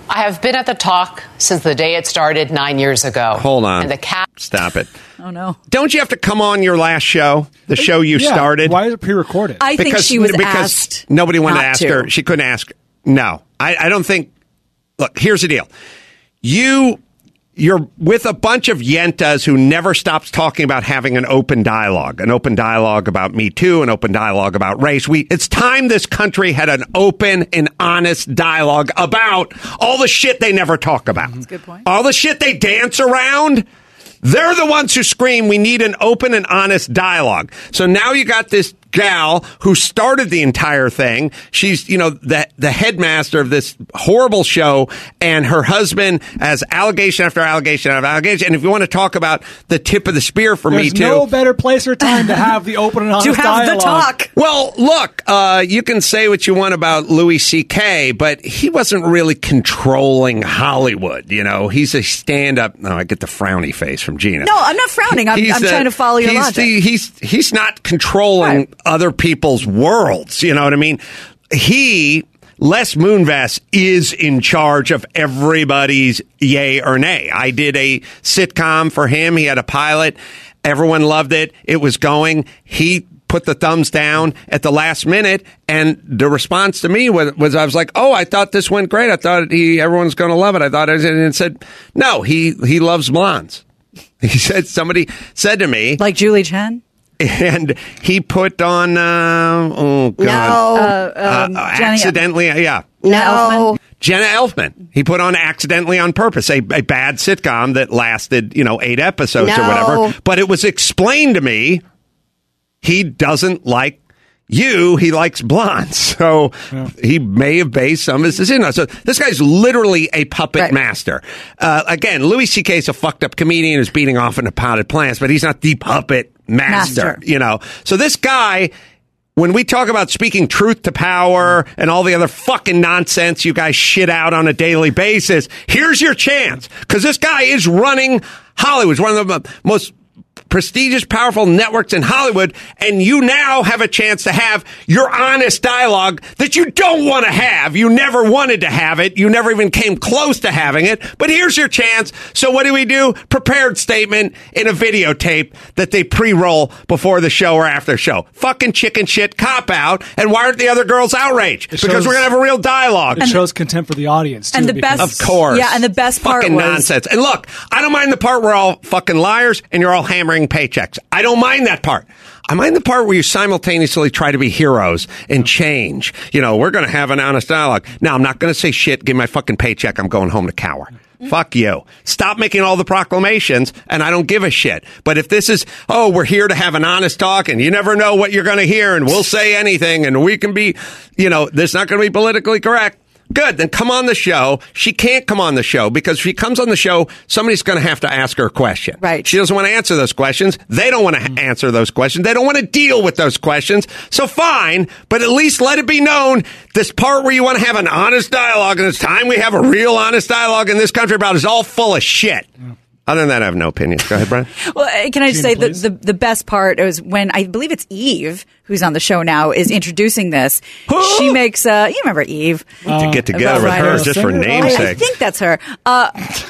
I have been at the talk since the day it started nine years ago. Hold on. And the cat. Stop it. Oh, no. Don't you have to come on your last show, the show you Yeah, started? Why is it pre-recorded? I think she was because asked nobody wanted not to ask to. her. She couldn't ask. No, I, I don't think. Look, here's the deal. You, you're with a bunch of yentas who never stops talking about having an open dialogue, an open dialogue about Me Too, an open dialogue about race. We, it's time this country had an open and honest dialogue about all the shit they never talk about. That's a good point. All the shit they dance around. They're the ones who scream, we need an open and honest dialogue. So now you got this gal who started the entire thing. She's, you know, the, the headmaster of this horrible show, and her husband has allegation after allegation after allegation. And if you want to talk about the tip of the spear for There's Me Too. no better place or time to have the open and honest To have dialogue. the talk. Well, look, uh, you can say what you want about Louis C K, but he wasn't really controlling Hollywood. You know, he's a stand-up. No, I get the frowny face from Gina. No, I'm not frowning. I'm, He's I'm the- trying to follow your he's logic. the- he's he's not controlling Right. other people's worlds. You know what I mean? He, Les Moonves, is in charge of everybody's yay or nay. I did a sitcom for him. He had a pilot. Everyone loved it. It was going. He put the thumbs down at the last minute, and the response to me was, was I was like, "Oh, I thought this went great. I thought he everyone's going to love it. I thought it," and it said, "No, he he loves blondes." He said, somebody said to me, like Julie Chen? and he put on, uh, oh, God. No. Uh, um, Uh, Jenny- accidentally, yeah. No. Jenna Elfman. He put on Accidentally on Purpose, a, a bad sitcom that lasted, you know, eight episodes or No. whatever. But it was explained to me he doesn't like you, he likes blondes. So he may have based some of his decision. So this guy's literally a puppet Right. master. Uh, again, Louis C K is a fucked up comedian who's beating off into potted plants, but he's not the puppet master, Master. you know. So this guy, when we talk about speaking truth to power and all the other fucking nonsense you guys shit out on a daily basis, here's your chance. Because this guy is running Hollywood. It's one of the most prestigious, powerful networks in Hollywood, and you now have a chance to have your honest dialogue that you don't want to have. You never wanted to have it. You never even came close to having it, but here's your chance. So what do we do? Prepared statement in a videotape that they pre-roll before the show or after the show. Fucking chicken shit cop out. And why aren't the other girls outraged? It Because shows- we're going to have a real dialogue. It shows contempt for the audience, too. And the because- best- Of course. Yeah, and the best part fucking was- nonsense. And look, I don't mind the part where all fucking liars and you're all hammering paychecks. I don't mind that part. I mind the part where you simultaneously try to be heroes and change. You know, we're going to have an honest dialogue. Now, I'm not going to say shit. Give me my fucking paycheck. I'm going home to cower. Fuck you. Stop making all the proclamations, and I don't give a shit. But if this is, oh, we're here to have an honest talk, and you never know what you're going to hear, and we'll say anything, and we can be, you know, this is not going to be politically correct. Good, then come on the show. She can't come on the show because if she comes on the show, somebody's going to have to ask her a question. Right. She doesn't want to answer those questions. They don't want to ha- answer those questions. They don't want to deal with those questions. So fine, but at least let it be known this part where you want to have an honest dialogue, and it's time we have a real honest dialogue in this country about is all full of shit. Other than that, I have no opinion. Go ahead, Brian. Well, uh, can I just Gina, say the, please. the the best part is when I believe it's Eve who's on the show now is introducing this. Who? She makes uh you remember Eve? to get together with Right. her just for Singer? I, I namesake. think that's her. Uh,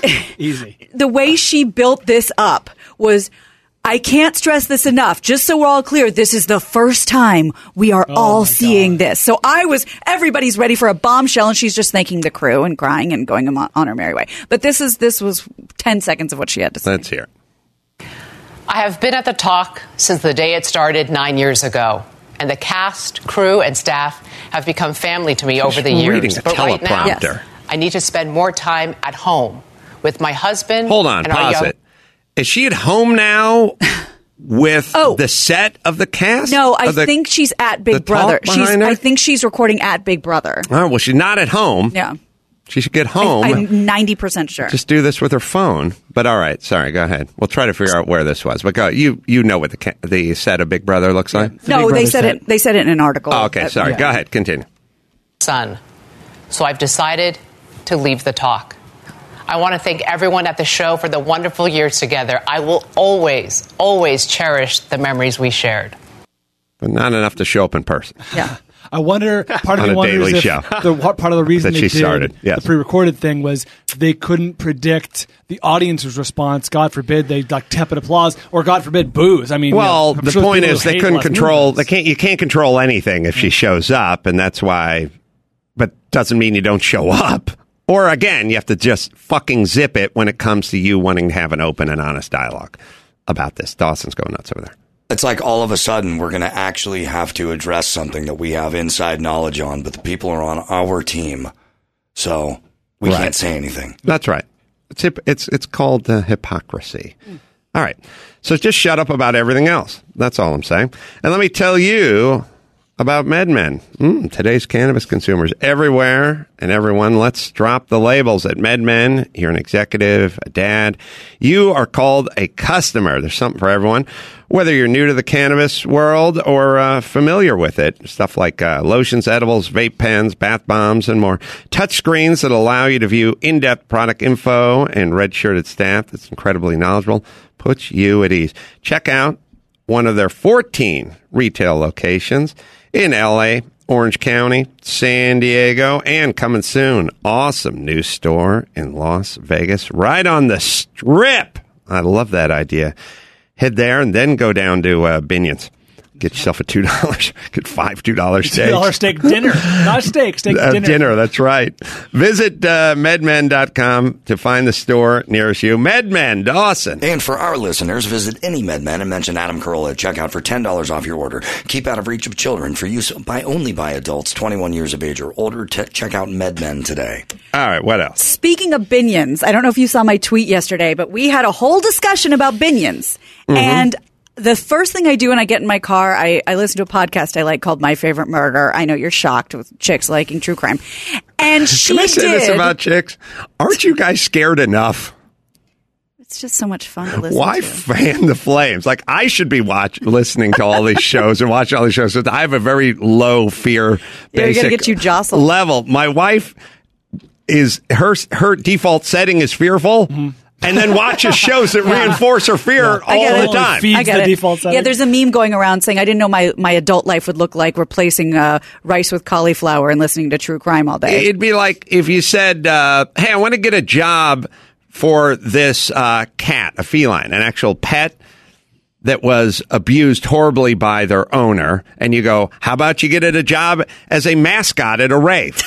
Easy. the way she built this up was. I can't stress this enough. Just so we're all clear, this is the first time we are all my seeing God. this. So I was, everybody's ready for a bombshell, and she's just thanking the crew and crying and going on, on her merry way. But this is this was ten seconds of what she had to say. Let's hear it. I have been at the talk since the day it started nine years ago, and the cast, crew, and staff have become family to me over the reading years. a But right now, teleprompter. I need to spend more time at home with my husband. Hold on, and our pause young- it. Is she at home now with Oh. the set of the cast? No, I Of the- think she's at the Big talk Brother. She's. behind her? I think she's recording at Big Brother. Oh, well, she's not at home. Yeah, She should get home. I, I'm ninety percent sure. Just do this with her phone. But all right, sorry, go ahead. We'll try to figure out where this was. But go, you you know what the ca- the set of Big Brother looks like? The no, Big they Brother said set. it. They said it in an article. Oh, okay, Uh, sorry. yeah. Go ahead, continue. son. So I've decided to leave the talk. I want to thank everyone at the show for the wonderful years together. I will always, always cherish the memories we shared. But not enough to show up in person. Yeah. I wonder. Part of On me a wonders daily if show. the what part of the reason That they she did started, yes. the pre-recorded thing was they couldn't predict the audience's response. God forbid they like tepid applause, or God forbid boos. I mean, Well, you know, I'm the sure point people is who they hate couldn't Les control. Moonves. They can't. You can't control anything if she shows up, and that's why. But doesn't mean you don't show up. Or again, you have to just fucking zip it when it comes to you wanting to have an open and honest dialogue about this. Dawson's going nuts over there. It's like all of a sudden we're going to actually have to address something that we have inside knowledge on, but the people are on our team, so we Right. can't say anything. That's right. It's hip, it's it's called uh, hypocrisy. All right. So just shut up about everything else. That's all I'm saying. And let me tell you about MedMen. Mm, today's cannabis consumers everywhere and everyone. Let's drop the labels at MedMen. You're an executive, a dad. You are called a customer. There's something for everyone. Whether you're new to the cannabis world or uh, familiar with it, stuff like uh, lotions, edibles, vape pens, bath bombs, and more. Touch screens that allow you to view in-depth product info and red-shirted staff that's incredibly knowledgeable. Puts you at ease. Check out one of their fourteen retail locations in L A, Orange County, San Diego, and coming soon, awesome new store in Las Vegas, right on the Strip. I love that idea. Head there and then go down to uh, Binion's. Get yourself a two dollars, get five two dollars steaks. two dollar steak dinner, not steak, steak Uh, dinner. dinner, that's right. Visit uh, medmen dot com to find the store nearest you. MedMen, Dawson. And for our listeners, visit any MedMen and mention Adam Carolla at checkout for ten dollars off your order. Keep out of reach of children for use by only by adults twenty-one years of age or older. T- check out MedMen today. All right, what else? Speaking of Binions, I don't know if you saw my tweet yesterday, but we had a whole discussion about Binions. Mm-hmm. And the first thing I do when I get in my car, I, I listen to a podcast I like called My Favorite Murder. I know you're shocked with chicks liking true crime. And she Can I say did. this about chicks? Aren't you guys scared enough? It's just so much fun to listen Why to. fan the flames? Like, I should be watch listening to all these shows and watching all these shows. I have a very low fear Yeah, we basic gotta get you jostled. level. My wife is her her default setting is fearful. Mm-hmm. And then watches shows that Yeah. reinforce her fear I get all it. the time. Feeds I get the it. default setting. Yeah, there's a meme going around saying I didn't know my, my adult life would look like replacing uh, rice with cauliflower and listening to true crime all day. It'd be like if you said, uh, hey, I want to get a job for this uh, cat, a feline, an actual pet that was abused horribly by their owner. And you go, how about you get it a job as a mascot at a rave?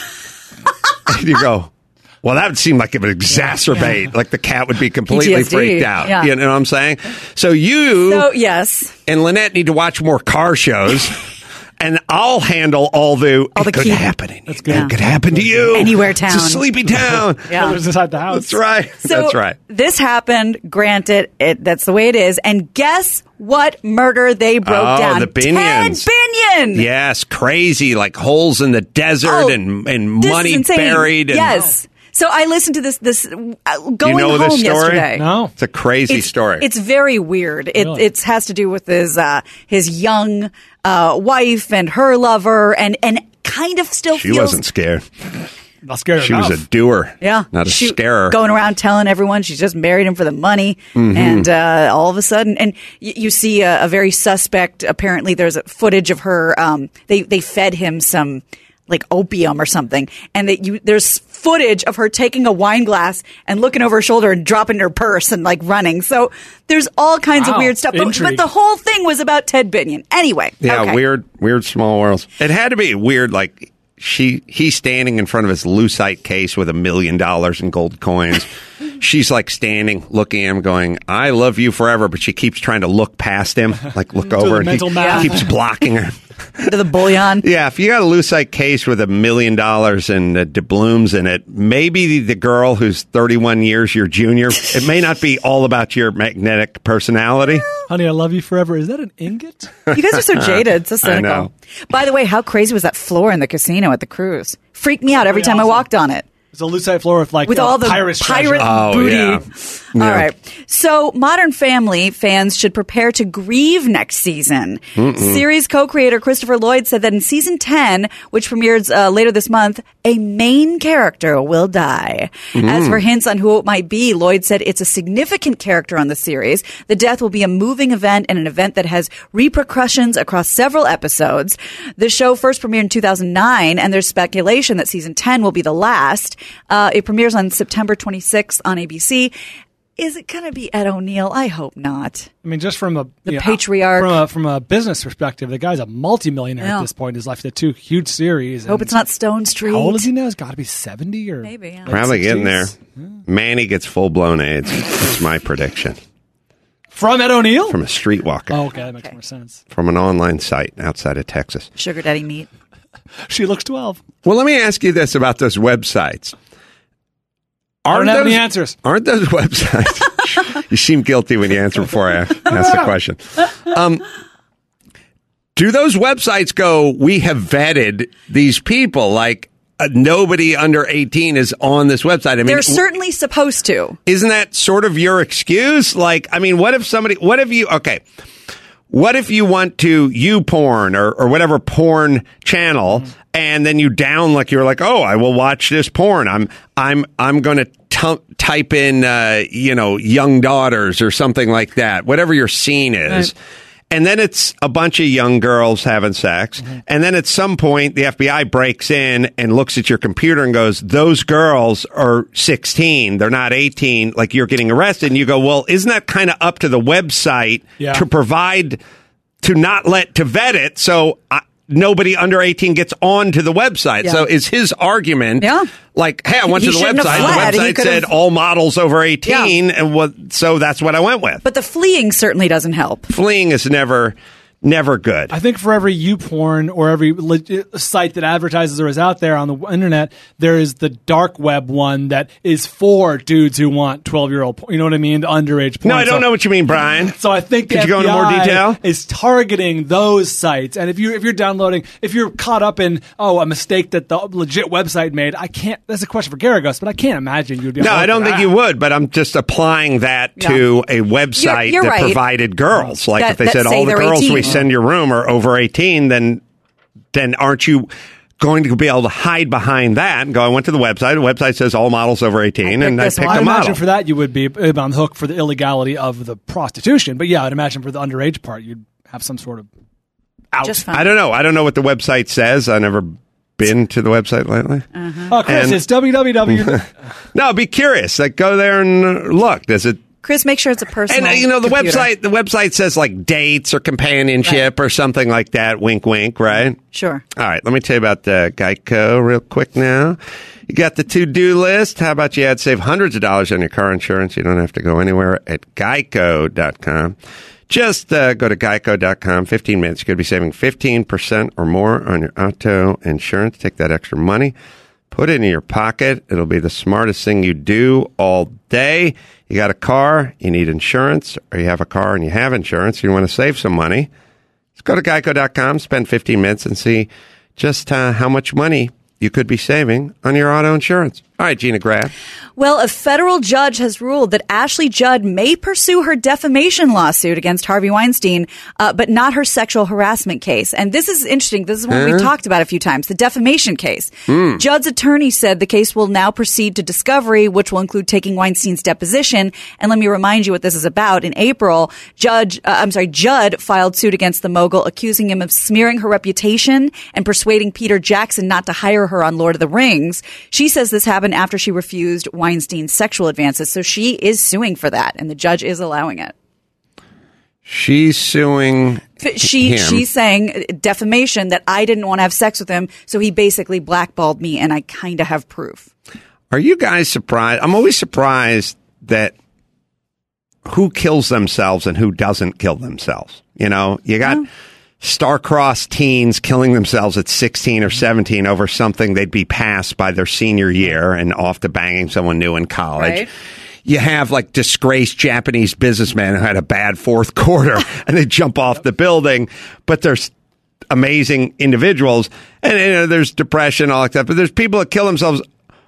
And you go, well, that would seem like it would exacerbate, yeah. like the cat would be completely P T S D. freaked out. Yeah. You know what I'm saying? So you So, yes. and Lynette need to watch more car shows. And I'll handle all the, All the it could key- happen. in- That's It good. could happen to you. Anywhere town. It's a sleepy town. Yeah. Others inside the house. That's right. So That's right. This happened. Granted, it, that's the way it is. And guess what murder they broke Oh, down? the Binions. Ted Binion. Yes, crazy, like holes in the desert Oh, and, and This money is insane. buried. And, Yes. So I listened to this. This uh, going you know home this story? yesterday. No. It's a crazy It's, story. it's very weird. It Really? it has to do with his uh, his young uh, wife and her lover, and and kind of still she feels wasn't scared. Not scared She enough. was a doer. Yeah, Not a she, scarer. Going around telling everyone she's just married him for the money, Mm-hmm. and uh, all of a sudden, and y- you see a, a very suspect. Apparently, there's a footage of her. Um, they they fed him some like opium or something, and that you there's footage of her taking a wine glass and looking over her shoulder and dropping her purse and like running. So there's all kinds Wow. of weird stuff. But, but Intrigue. the whole thing was about Ted Binion. Anyway, Yeah, okay. weird, weird small worlds. It had to be weird, like she he's standing in front of his lucite case with a million dollars in gold coins. She's like standing, looking at him, going, "I love you forever," but she keeps trying to look past him, like look over, the and he, mental math. he keeps blocking her. to the bullion. Yeah, if you got a lucite case with a million dollars and uh, doubloons in it, maybe the, the girl who's thirty-one years your junior, it may not be all about your magnetic personality. Honey, I love you forever. Is that an ingot? You guys are so jaded, so cynical. know. By the way, how crazy was that floor in the casino at the cruise? Freaked me out every Pretty time I awesome. walked on it. It's a lucite floor with like with uh, all the pirate pirate Oh, booty. yeah. All Yeah. right. So, Modern Family fans should prepare to grieve next season. Series co-creator Christopher Lloyd said that in season ten, which premieres uh, later this month, a main character will die. As for hints on who it might be, Lloyd said it's a significant character on the series. The death will be a moving event and an event that has repercussions across several episodes. The show first premiered in two thousand nine, and there's speculation that season ten will be the last. Uh, it premieres on September twenty-sixth on A B C. Is it going to be Ed O'Neill? I hope not. I mean, just from a The you know, patriarch. from a from a business perspective, the guy's a multimillionaire Yeah. at this point. He's left the two huge series. Hope and it's not Stone Street. How old is he now? He's got to be seventy or Maybe, yeah. late Probably getting there. sixties. Manny gets full blown AIDS. That's my prediction. From Ed O'Neill. From a streetwalker. Oh, okay, that makes Okay. more sense. From an online site outside of Texas. Sugar Daddy meat. She looks twelve. Well, let me ask you this about those websites. I don't Aren't have those, any answers. Aren't those websites? You seem guilty when you answer before I ask the question. Um, do those websites go, we have vetted these people? Like, uh, nobody under eighteen is on this website. I mean, They're certainly supposed to. isn't that sort of your excuse? Like, I mean, what if somebody, what if you, okay, what if you want to YouPorn or, or whatever porn channel, and then you down, like, you're like, oh, I will watch this porn. I'm, I'm, I'm going to t- type in, uh, you know, young daughters or something like that, whatever your scene is. Right. And then it's a bunch of young girls having sex. Mm-hmm. And then at some point, the F B I breaks in and looks at your computer and goes, those girls are sixteen. They're not eighteen. Like, you're getting arrested. And you go, well, isn't that kind of up to the website Yeah. to provide, to not let, to vet it? So I, nobody under eighteen gets onto the website. Yeah. So is his argument Yeah. like, hey, I went He to the shouldn't have website. fled. The He website could've- said all models over eighteen. And what, so that's what I went with. But the fleeing certainly doesn't help. Fleeing is never, never good. I think for every YouPorn or every legit site that advertises or is out there on the internet, there is the dark web one that is for dudes who want twelve-year-old, you know what I mean, the underage porn. No, I don't So- know what you mean, Brian. So I think Could the you go F B I into more detail? is targeting those sites, and if you if you're downloading, if you're caught up in oh a mistake that the legit website made, I can't. That's a question for Garagos, but I can't imagine you'd be. No, able to I don't look think at you that. would, but I'm just applying that to a website You're- you're that right. provided girls. Like That- if they that said say all the they're girls we eighteen. send your room are over eighteen, then then aren't you going to be able to hide behind that and go, I went to the website, the website says all models over eighteen, and I this picked one. a I imagine model. for that you would be on the hook for the illegality of the prostitution, but yeah, I'd imagine for the underage part you'd have some sort of out. Just fine. I don't know. I don't know what the website says. I never been to the website lately. Oh, Chris, And- it's www. No, be curious. Like, go there and look. Does it? Chris, make sure it's a personal And uh, you know the computer. website. The website says like dates or companionship or something like that. Wink, wink. Right. Sure. All right. Let me tell you about uh, Geico real quick now. You got the to-do list. How about you add save hundreds of dollars on your car insurance? You don't have to go anywhere at geico dot com. Just uh, go to geico dot com. fifteen minutes. You're going to be saving fifteen percent or more on your auto insurance. Take that extra money, put it in your pocket. It'll be the smartest thing you do all day. You got a car, you need insurance, or you have a car and you have insurance, you want to save some money. Just go to geico dot com, spend fifteen minutes, and see just uh, how much money you could be saving on your auto insurance. All right, Gina Grad. Well, a federal judge has ruled that Ashley Judd may pursue her defamation lawsuit against Harvey Weinstein, uh, but not her sexual harassment case. And this is interesting. This is what we've talked about a few times, the defamation case. Mm. Judd's attorney said the case will now proceed to discovery, which will include taking Weinstein's deposition. And let me remind you what this is about. In April, Judge, uh, I'm sorry, Judd filed suit against the mogul, accusing him of smearing her reputation and persuading Peter Jackson not to hire her on Lord of the Rings. She says this happened after she refused Weinstein's sexual advances. So she is suing for that, and the judge is allowing it. She's suing She him. she's saying defamation, that I didn't want to have sex with him, so he basically blackballed me, and I kind of have proof. Are you guys surprised? I'm always surprised that who kills themselves and who doesn't kill themselves. You know, you got star-crossed teens killing themselves at sixteen or seventeen over something they'd be passed by their senior year and off to banging someone new in college. Right. You have like disgraced Japanese businessmen who had a bad fourth quarter and they jump off the building, but there's amazing individuals, and you know, there's depression, all that stuff. But there's people that kill themselves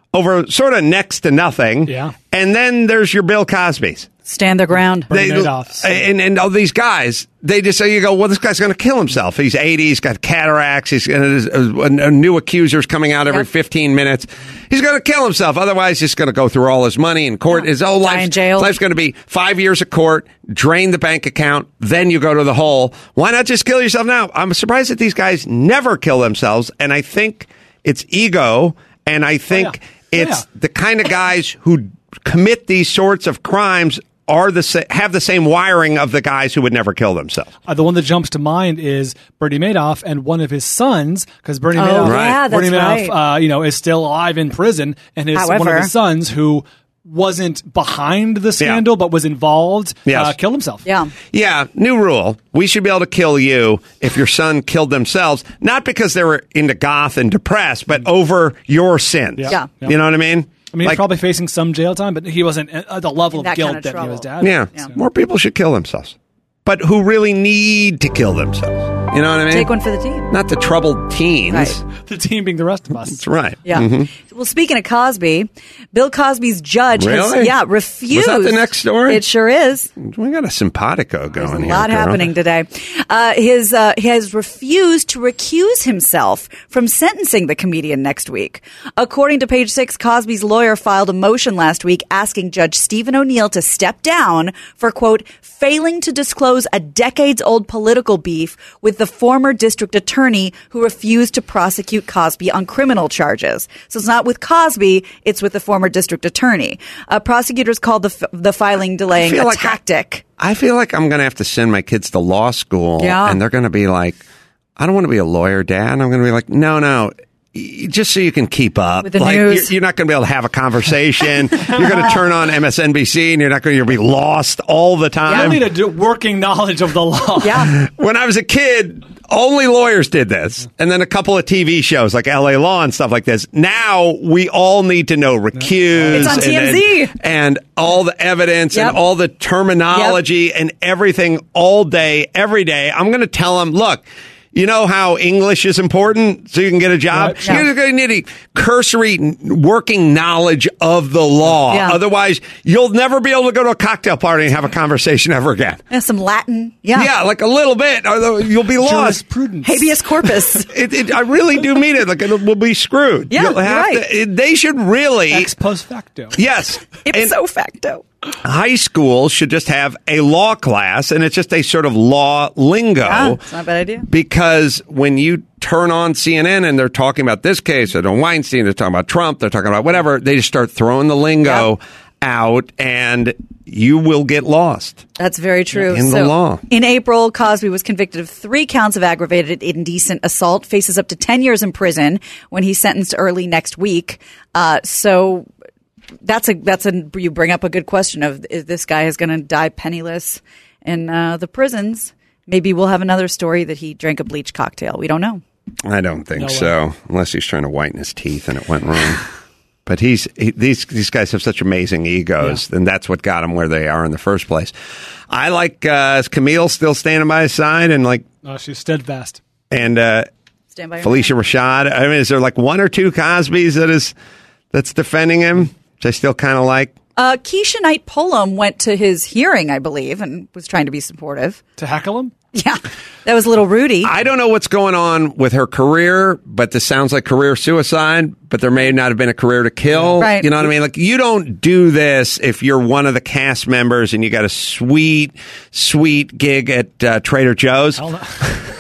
over sort of next to nothing. Yeah. And then there's your Bill Cosby's. Stand their ground. They, and, and all these guys, they just say, you go, well, this guy's going to kill himself. He's eighty, he's got cataracts, he's a, a new accuser's coming out every yep. fifteen minutes. He's going to kill himself. Otherwise, he's going to go through all his money in court. Yeah. His whole life, in jail. Life's going to be five years of court, drain the bank account, then you go to the hole. Why not just kill yourself now? I'm surprised that these guys never kill themselves, and I think it's ego, and I think oh, yeah. it's oh, yeah. the kind of guys who commit these sorts of crimes are the sa- have the same wiring of the guys who would never kill themselves. Uh, the one that jumps to mind is Bernie Madoff and one of his sons, because Bernie oh, Madoff, yeah, Bernie that's Madoff, right. uh, you know, is still alive in prison, and his However, one of his sons who wasn't behind the scandal yeah. but was involved, yes. uh, killed himself. Yeah, yeah. New rule: we should be able to kill you if your son killed themselves, not because they were into goth and depressed, but over your sins. Yeah, yeah. You know what I mean? I mean, like, he's probably facing some jail time, but he wasn't at the level of that guilt kind of that trouble. he was dad. Yeah. yeah. So. More people should kill themselves. But who really need to kill themselves. You know what I mean? Take one for the team. Not the troubled teens. Right. The team being the rest of us. That's right. Yeah. Mm-hmm. Well, speaking of Cosby, Bill Cosby's judge really? has yeah, refused. Was that the next story? It sure is. We got a simpatico going There's a here. lot girl. happening today. Uh, his uh, he has refused to recuse himself from sentencing the comedian next week. According to Page Six, Cosby's lawyer filed a motion last week asking Judge Stephen O'Neill to step down for, quote, failing to disclose a decades-old political beef with the former district attorney who refused to prosecute Cosby on criminal charges. So it's not with Cosby, it's with the former district attorney. Uh, prosecutors called the, f- the filing delaying a like tactic. I, I feel like I'm going to have to send my kids to law school, yeah. and they're going to be like, I don't want to be a lawyer, Dad. And I'm going to be like, no, no. Just so you can keep up. With the like, news. You're, you're not going to be able to have a conversation. You're going to turn on M S N B C and you're not going to be lost all the time. You need a d- working knowledge of the law. Yeah. When I was a kid, only lawyers did this. And then a couple of T V shows like L A Law and stuff like this. Now we all need to know recuse. It's on T M Z. And, and all the evidence Yep. and all the terminology yep. and everything all day, every day. I'm going to tell them, look, you know how English is important so you can get a job? Right. You're going to need a cursory working knowledge of the law. Yeah. Otherwise, you'll never be able to go to a cocktail party and have a conversation ever again. Yeah, some Latin. Yeah. Yeah, like a little bit, or you'll be lost. Jurisprudence. Habeas corpus. It, it, I really do mean it. Like, it will be screwed. Yeah, You'll have right. to, it, they should really... Ex post facto. Yes. Ipso facto. High school should just have a law class, and it's just a sort of law lingo. Yeah, it's not a bad idea. Because when you turn on C N N and they're talking about this case, or Weinstein, they're talking about Trump, they're talking about whatever, they just start throwing the lingo yep. out, and you will get lost. That's very true. In the so, law. In April, Cosby was convicted of three counts of aggravated indecent assault, faces up to ten years in prison when he's sentenced early next week. Uh, so... That's a that's a you bring up a good question of is this guy is going to die penniless in uh, the prisons? Maybe we'll have another story that he drank a bleach cocktail. We don't know. I don't think No so, way. unless he's trying to whiten his teeth and it went wrong. But he's he, these these guys have such amazing egos, yeah. and that's what got them where they are in the first place. I like uh, is Camille still standing by his side and like Oh, she's steadfast. and uh, Stand by your Felicia man. Rashad. I mean, is there like one or two Cosbys that is that's defending him? Which I still kind of like. Uh, Keisha Knight Pullum went to his hearing, I believe, and was trying to be supportive. To heckle him? Yeah, that was a little Rudy. I don't know what's going on with her career, but this sounds like career suicide, but there may not have been a career to kill. Right. You know what I mean? Like, you don't do this if you're one of the cast members and you got a sweet, sweet gig at uh, Trader Joe's. Hell no.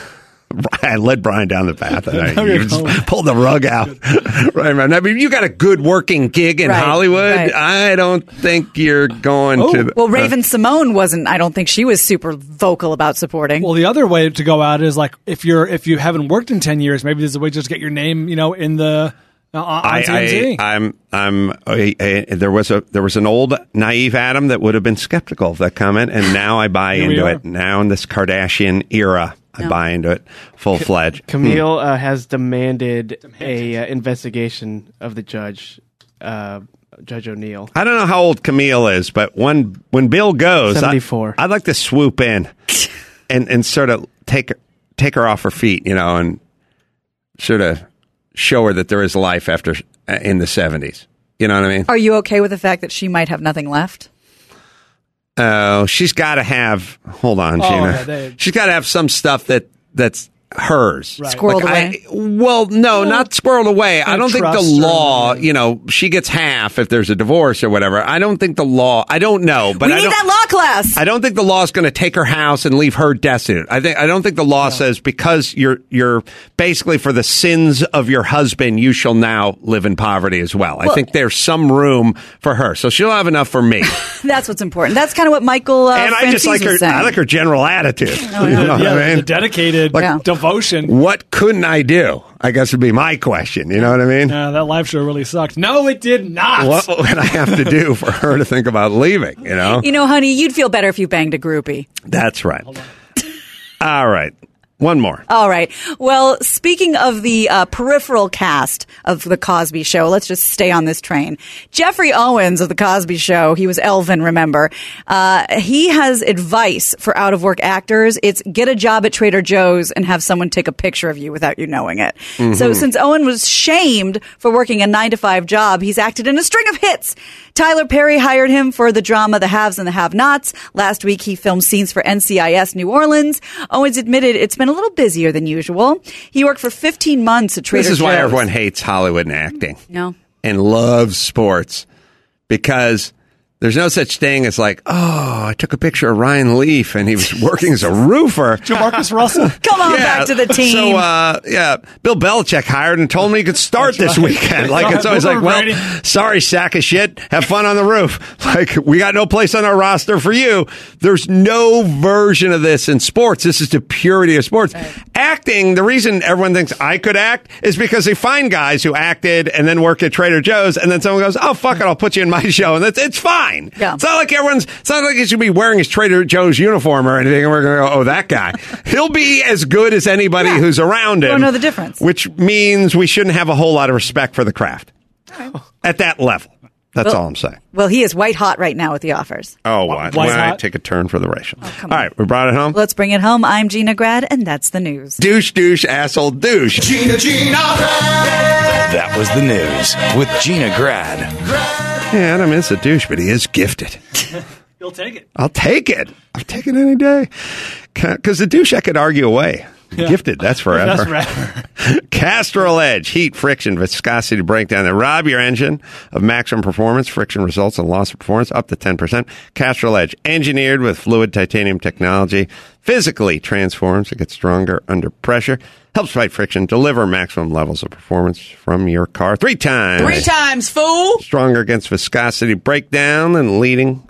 I led Brian down the path. And I, you're you just going. pulled the rug out. Right, man. I mean, you got a good working gig in Right, Hollywood. right. I don't think you're going Oh, to. The, Well, Raven Simone wasn't. I don't think she was super vocal about supporting. Well, the other way to go out is like if you're if you haven't worked in ten years, maybe there's a way to just get your name, you know, in the uh, on I, T M Z. I, I'm, I'm. I, I, there was a there was an old naive Adam that would have been skeptical of that comment, and now I buy Here we into are. it. Now in this Kardashian era, I No. buy into it full fledged. Camille uh, has demanded a uh, investigation of the judge, uh, Judge O'Neill. I don't know how old Camille is, but when when Bill goes, I, seventy-four. I'd like to swoop in and and sort of take her, take her off her feet, you know, and sort of show her that there is life after uh, in the seventies. You know what I mean? Are you okay with the fact that she might have nothing left? Oh, she's got to have. Hold on, Oh, Gina. yeah, they- she's got to have some stuff that that's hers. Right. Squirreled Like, away? I, well, no, not squirreled away. I And don't think the trust her, law, yeah. you know, she gets half if there's a divorce or whatever. I don't think the law, I don't know, but we I need don't, that law class. I don't think the law is going to take her house and leave her destitute. I think I don't think the law says because you're you're basically for the sins of your husband, you shall now live in poverty as well. I Well- think there's some room for her, so she'll have enough for me. That's what's important. That's kind of what Michael uh, and I just Franzese like her. was saying. I like her general attitude. Oh, You know what yeah, I mean? the dedicated Yeah. devotion. What couldn't I do? I guess would be my question. You know what I mean? Yeah, that live show really sucked. No, it did not. What would I have to do for her to think about leaving? You know? You know, honey, you'd feel better if you banged a groupie. That's right. All right. One more. All right. Well, speaking of the uh, peripheral cast of The Cosby Show, let's just stay on this train. Jeffrey Owens of The Cosby Show, he was Elvin, remember? Uh, he has advice for out-of-work actors. It's get a job at Trader Joe's and have someone take a picture of you without you knowing it. Mm-hmm. So since Owen was shamed for working a nine to five job, he's acted in a string of hits. Tyler Perry hired him for the drama The Haves and the Have-Nots. Last week, he filmed scenes for N C I S New Orleans. Owens admitted it's been a little busier than usual. He worked for fifteen months at Trader This is Joe's. why everyone hates Hollywood and acting No. and loves sports because there's no such thing as like, oh, I took a picture of Ryan Leaf and he was working as a roofer. Jamarcus Russell. Come on back to the team. So, uh, yeah, Bill Belichick hired and told me he could start this weekend. Like, it's always like, well, sorry, sack of shit. Have fun on the roof. Like, we got no place on our roster for you. There's no version of this in sports. This is the purity of sports. Right. Acting, the reason everyone thinks I could act is because they find guys who acted and then work at Trader Joe's, and then someone goes, oh, fuck it, I'll put you in my show. And that's, it's fine. Yeah. It's not like everyone's, it's not like he should be wearing his Trader Joe's uniform or anything, and we're going to go, oh, that guy. He'll be as good as anybody Yeah. who's around him. Don't know the difference. Which means we shouldn't have a whole lot of respect for the craft at that level. That's Well- all I'm saying. Well, he is white hot right now with the offers. Oh, what? White When I hot? take a turn for the racial. Oh, all right, we brought it home. Let's bring it home. I'm Gina Grad, and that's the news. Douche, douche, asshole, douche. Gina, Gina, Grad. That was the news with Gina Grad. Yeah, Adam is a douche, but he is gifted. You'll take it. I'll take it. I'll take it any day. Because the douche I could argue away. Yeah. Gifted, that's forever. That's forever. Castrol Edge, heat, friction, viscosity breakdown. They rob your engine of maximum performance. Friction results in loss of performance up to ten percent. Castrol Edge, engineered with fluid titanium technology, physically transforms. It gets stronger under pressure. Helps fight friction, deliver maximum levels of performance from your car three times. Three times, fool. Stronger against viscosity breakdown and leading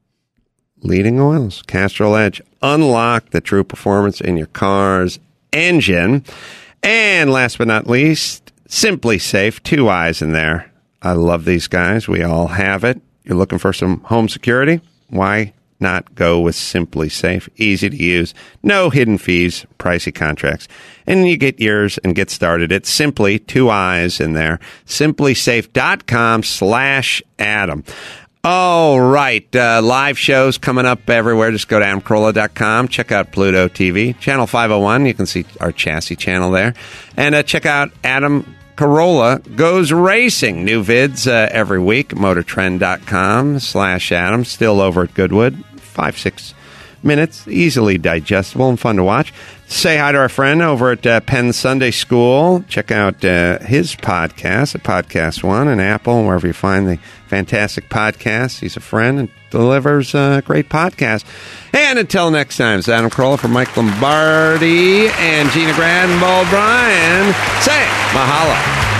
leading oils. Castrol Edge. Unlock the true performance in your car's engine. And last but not least, Simply Safe. Two eyes in there. I love these guys. We all have it. You're looking for some home security? Why not go with Simply Safe? Easy to use. No hidden fees, pricey contracts. And you get yours and get started. It's simply two eyes in there. simplysafe.com slash Adam. All right. Uh, live shows coming up everywhere. Just go to adam carolla dot com. Check out Pluto T V. Channel five oh one. You can see our chassis channel there. And uh, check out Adam Carolla Goes Racing. New vids uh, every week. motortrend.com slash Adam. Still over at Goodwood. Five, six minutes. Easily digestible and fun to watch. Say hi to our friend over at uh, Penn Sunday School. Check out uh, his podcast at Podcast One and Apple, wherever you find the fantastic podcasts. He's a friend and delivers a great podcast. And until next time, it's Adam Carolla for Mike Lombardi and Gina Grad and Bald Brian. Say mahalo.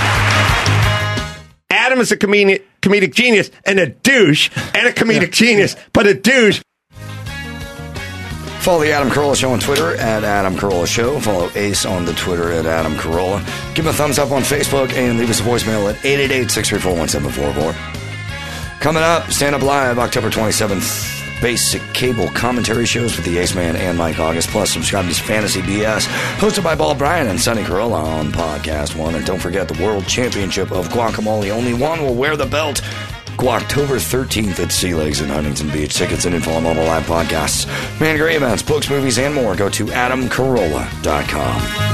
Adam is a comedic, comedic genius and a douche and a comedic genius, but a douche. Follow the Adam Carolla Show on Twitter at Adam Carolla Show. Follow Ace on the Twitter at Adam Carolla. Give him a thumbs up on Facebook and leave us a voicemail at eight eight eight, six three four, one seven four four. Coming up, Stand Up Live, October twenty-seventh. Basic cable commentary shows with the Ace Man and Mike August. Plus, subscribe to Fantasy B S, hosted by Bald Brian and Sonny Carolla on Podcast One. And don't forget the World Championship of Guacamole. Only one will wear the belt. October thirteenth at Sea Legs in Huntington Beach. Tickets and info on mobile live podcasts. Man, great events, books, movies, and more. Go to adam carolla dot com.